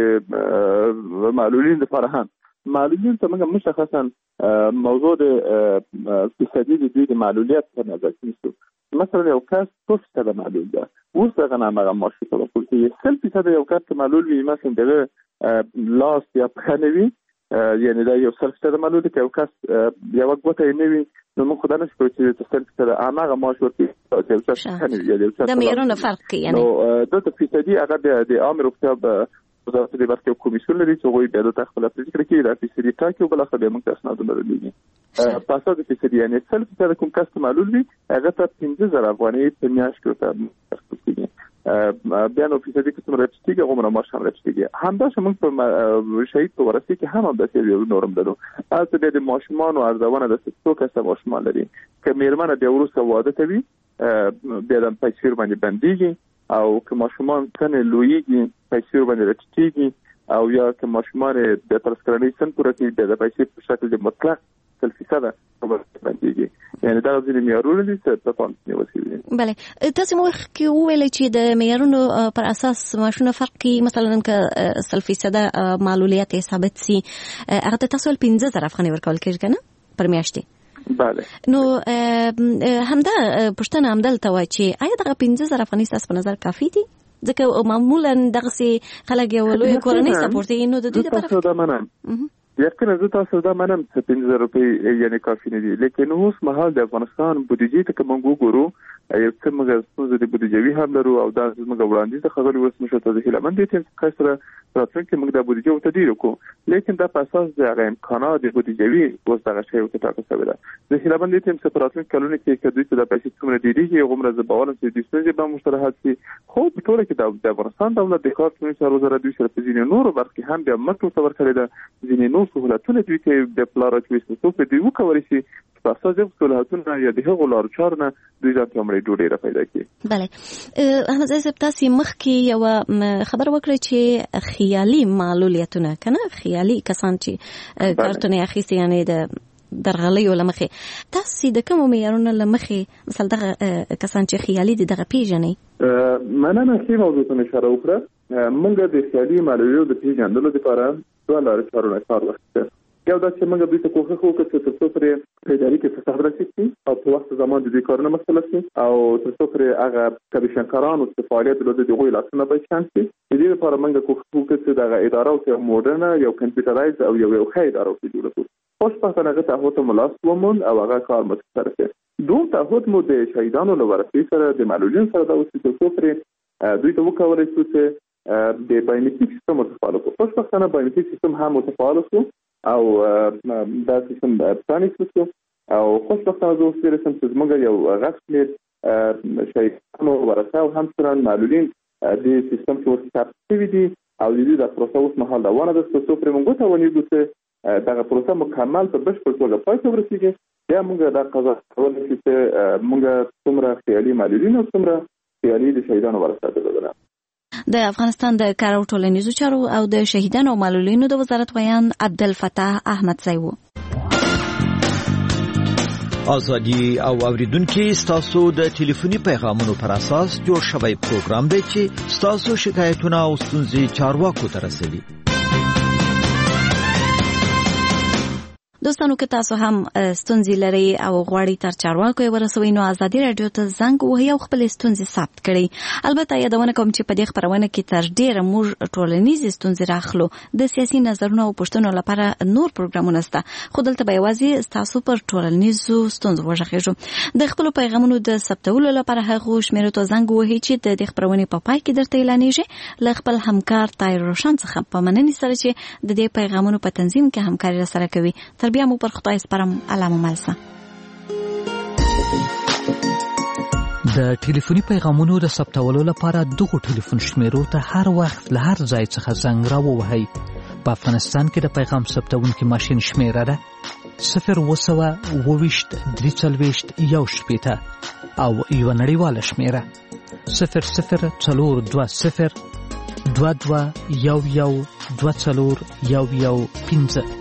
د معلولین لپاره هم معلولین ته موږ مشخصا موضوع د فیصدي د دوی د معلولیت په نظر کې نیسو. مثلا یو کس څو فیصده معلول ده اوس دغه نامه ماش ورکول کېږي سل فیصده یو کس معلول وي مثلا دغه لاس یا پښه نه وي یعنی دا یو سل فیصده معلول دی که یو کس یو ګوته یې نه وي نو موږ خو دا نشو کولی چې سل فیصده هغه ماش ورکړي د معیارونو فرق کوي نو دلته فیصدي هغه د عامه روغتیا وزارت د برخې کمیسیون لري چې هغوی بیا د خپل فکر کې د فیصدي ټاکي او بل خبره موږ اسناد لرلې په اساس د فیصدي یعنی سل فیصده کوم کس معلول وي هغه ته پنځه زره افغانۍ په میاشت کې ورکړي بیا نو فیصدي کې څومره راځي هغه ماش هم راځي. همداسې موږ په شهید په ورثه کې هم همداسې یو نورم لرو. تاسو د ماشومان او ارزونه د څو کسه ماشومان لري که میرمنه د وروسته واده کوي بیا د پیسې باندې بنديږي او که ماشومان سن لویږي پیسې باندې راټیټيږي او یا که ماشومان د ترسکرنۍ سن پوره کوي د پیسې په شکل د مطلق سل فیصد باندې یعنی دا ځینې معیارونه دي چې په پام کې نیول شوي. بله تاسو مو کې وویل چې د معیارونو پر اساس ماشونه فرق کوي، مثلا که سل فیصد معلولیت ثابت سي هغه تاسو پنځه زره افغانۍ ورکول کېږي کنه پر میاشتې. بله نو همدا پښتنه همدلته وای چې آیا دغه پنځه زره افغانۍ تاسو په نظر کافي دي؟ ځکه معمولا دغه سي خلک یو لوی کورنۍ سپورټي نو د دې لپاره یقینا زه تاسو دا منم چې پنځه زره روپۍ یعنی کافي نه دي، لیکن اوس مهال د افغانستان بودیجې ته کوم وګورو یو څه موږ ستونزې د بودیجوي هم لرو او دا موږ وړاندیز د خبرې اوس مشر ته هیله مند دي چې سره راتلونکي موږ د بودیجې او تدیر وکړو، لیکن دا په اساس د هغه امکانات د بودیجوي اوس دغه شی وکړه تاسو سره د هیله مند دي چې په راتلونکي کلونو کې کډوي ته د پیسې څومره ډیریږي غومره زباول چې د ستونزې په مشترحات کې خو په ټوله کې د افغانستان دولت د کار څخه سره وزارت دوی سره په ځینې نورو برخو هم بیا مکتوب تور کړی دا ځینې نور سہولتونه دوی کې د پلارات وسو په دې وکوري چې په اساس د سہولتونو یا د هغو لارو چارنه دوی ځان عمرې ډوډۍ را پیدا کړي. بله احمد زیب تاسو مخکې یو خبر وکړی چې خیالي معلولیتونه کنه خیالي کسان چې کارتونه اخیستي یعنی د درغلیو لمخې تاسو د کوم معیارونو لمخې مثلا دغه کسان چې خیالي دي دغه پیژنې؟ مننه چې موضوع ته اشاره وکړه. موږ د خیالي معلولیو د پیژندلو لپاره دوه لارې چارونه کار وکړو. یو دا چې موږ دوی ته کوښښ وکړو چې تر څو پرې په اداري کې فساد راسي او په وخت زمان د دې کارونه مسله شي او تر څو پرې هغه کمیشنکارانو چې فعالیت لري د غوي لاسونه به شان شي. د دې لپاره موږ کوښښ وکړو چې دغه اداره او موډرن یو کمپیوټرایز او یو یو ښه اداره جوړه کړو. خوشبختانه هغه ته هوته ملاس ومون او هغه کار متکرر کړ. دوه ته هوت مو د شهیدانو لپاره سره د معلولین سره د اوسې تر څو پرې دوی ته وکولای شو چې د بایومټریک سیستم متفاعل کړو. خوشبختانه بایومټریک سیستم هم متفاعل شو او دا سیستم پرانیست شو او خوشبختانه زه اوس ډېر سم چې زموږ یو غټ شمېر شهیدانو ورثه او همسران معلولین د سیستم کې اوس ثبت شوي دي او د دې د پروسه اوس مهال روانه ده تر څو پرې موږ وتوانېږو چې دغه پروسه مکمل په بشپړ توګه پای ته ورسېږي. بیا موږ دا قضا کولی شو چې موږ څومره خیالي معلولین او څومره خیالي د شهیدانو ورثه درلودله. د افغانستان د کار او ټولنیزو چارو او د شهیدانو او معلولینو د وزارت ویان عبدالفتاح احمدزی و. ازادي او اوریدونکو ستاسو د ټلیفوني پیغامونو پر اساس جوړ شوی پروګرام دی چې ستاسو شکایتونه او ستونزې چارواکو ته رسوي. دوستانو که تاسو هم ستونزې لري او غواړئ تر چارواکو یې ورسوئ نو ازادي راډیو ته زنګ ووهئ او خپلې ستونزې ثبت کړئ. البته یادونه کوم چې په دې خپرونه کې تر ډېره موږ ټولنیزې ستونزې راخلو، د سیاسي نظرونو او پوښتنو لپاره نور پروګرامونه شته، خو دلته به یوازې ستاسو پر ټولنیزو ستونزو وغږیږو. د خپلو پیغامونو د ثبتولو لپاره هغو شمیرو ته زنګ ووهئ چې د دې خپرونې په پای کې درته اعلانیږي. له خپل همکار طاهر روشن څخه په مننې سره چې د دې پیغامونو په تنظیم کې همکاري راسره کوي. تر بیا مو پر خدای سپارم. علامه ملسه. د ټلیفوني پیغامونو د ثبتولو لپاره دغه ټلیفون شمیرو ته هر وخت له هر ځای څخه زنګ راووهئ. په افغانستان کې د پیغام ثبتونکي ماشین شمیره ده صفر اوه سوه اوه ویشت درې څلوېښت یو شپېته او یوه نړیواله شمیره صفر صفر څلور دوه صفر دوه دوه یو یو دوه څلور یو یو پنځه.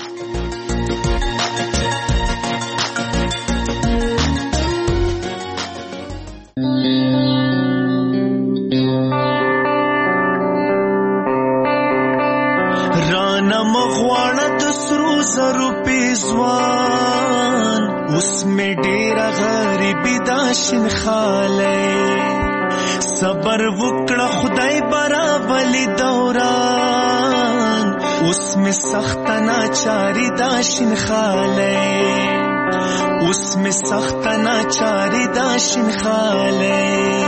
ځوان اوس مې ډېره غریبي دا شین خالی صبر وکړه خدای برابرلی دوران اوس مې سخته ناچاري دا شین خالی اوس مې سخته ناچاري دا شین خالی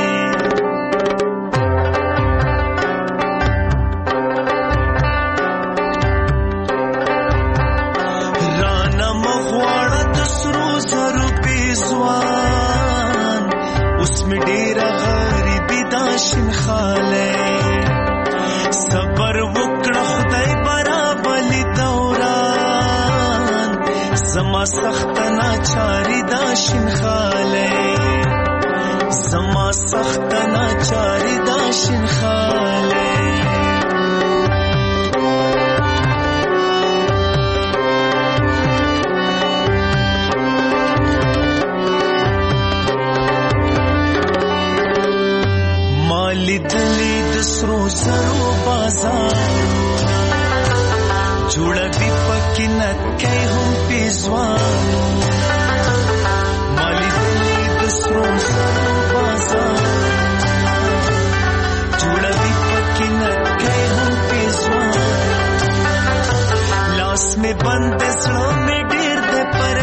زما سخت ناچاری دا شین خاله زما سخت ناچاری دا شین خاله مالی دلی د سرو زرو بازارونه جوړوي پکې نتکۍ هم پیزوانونه مالی دلی د سرو زرو بازارونه جوړوي پکې نتکۍ هم پیزوانونه لاس میں بند زړه میں ډېر د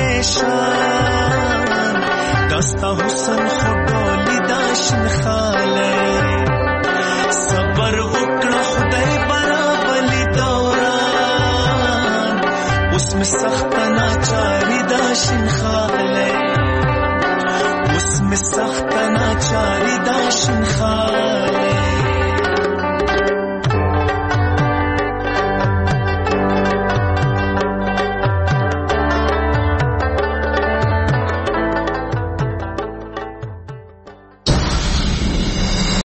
پریشان دستا حسن خډولی دا شین خاله صبر وکړه خدای برابلی دوران اوس می سخت ناچاری دا شین خاله اوس می سخت ناچاری دا شین خاله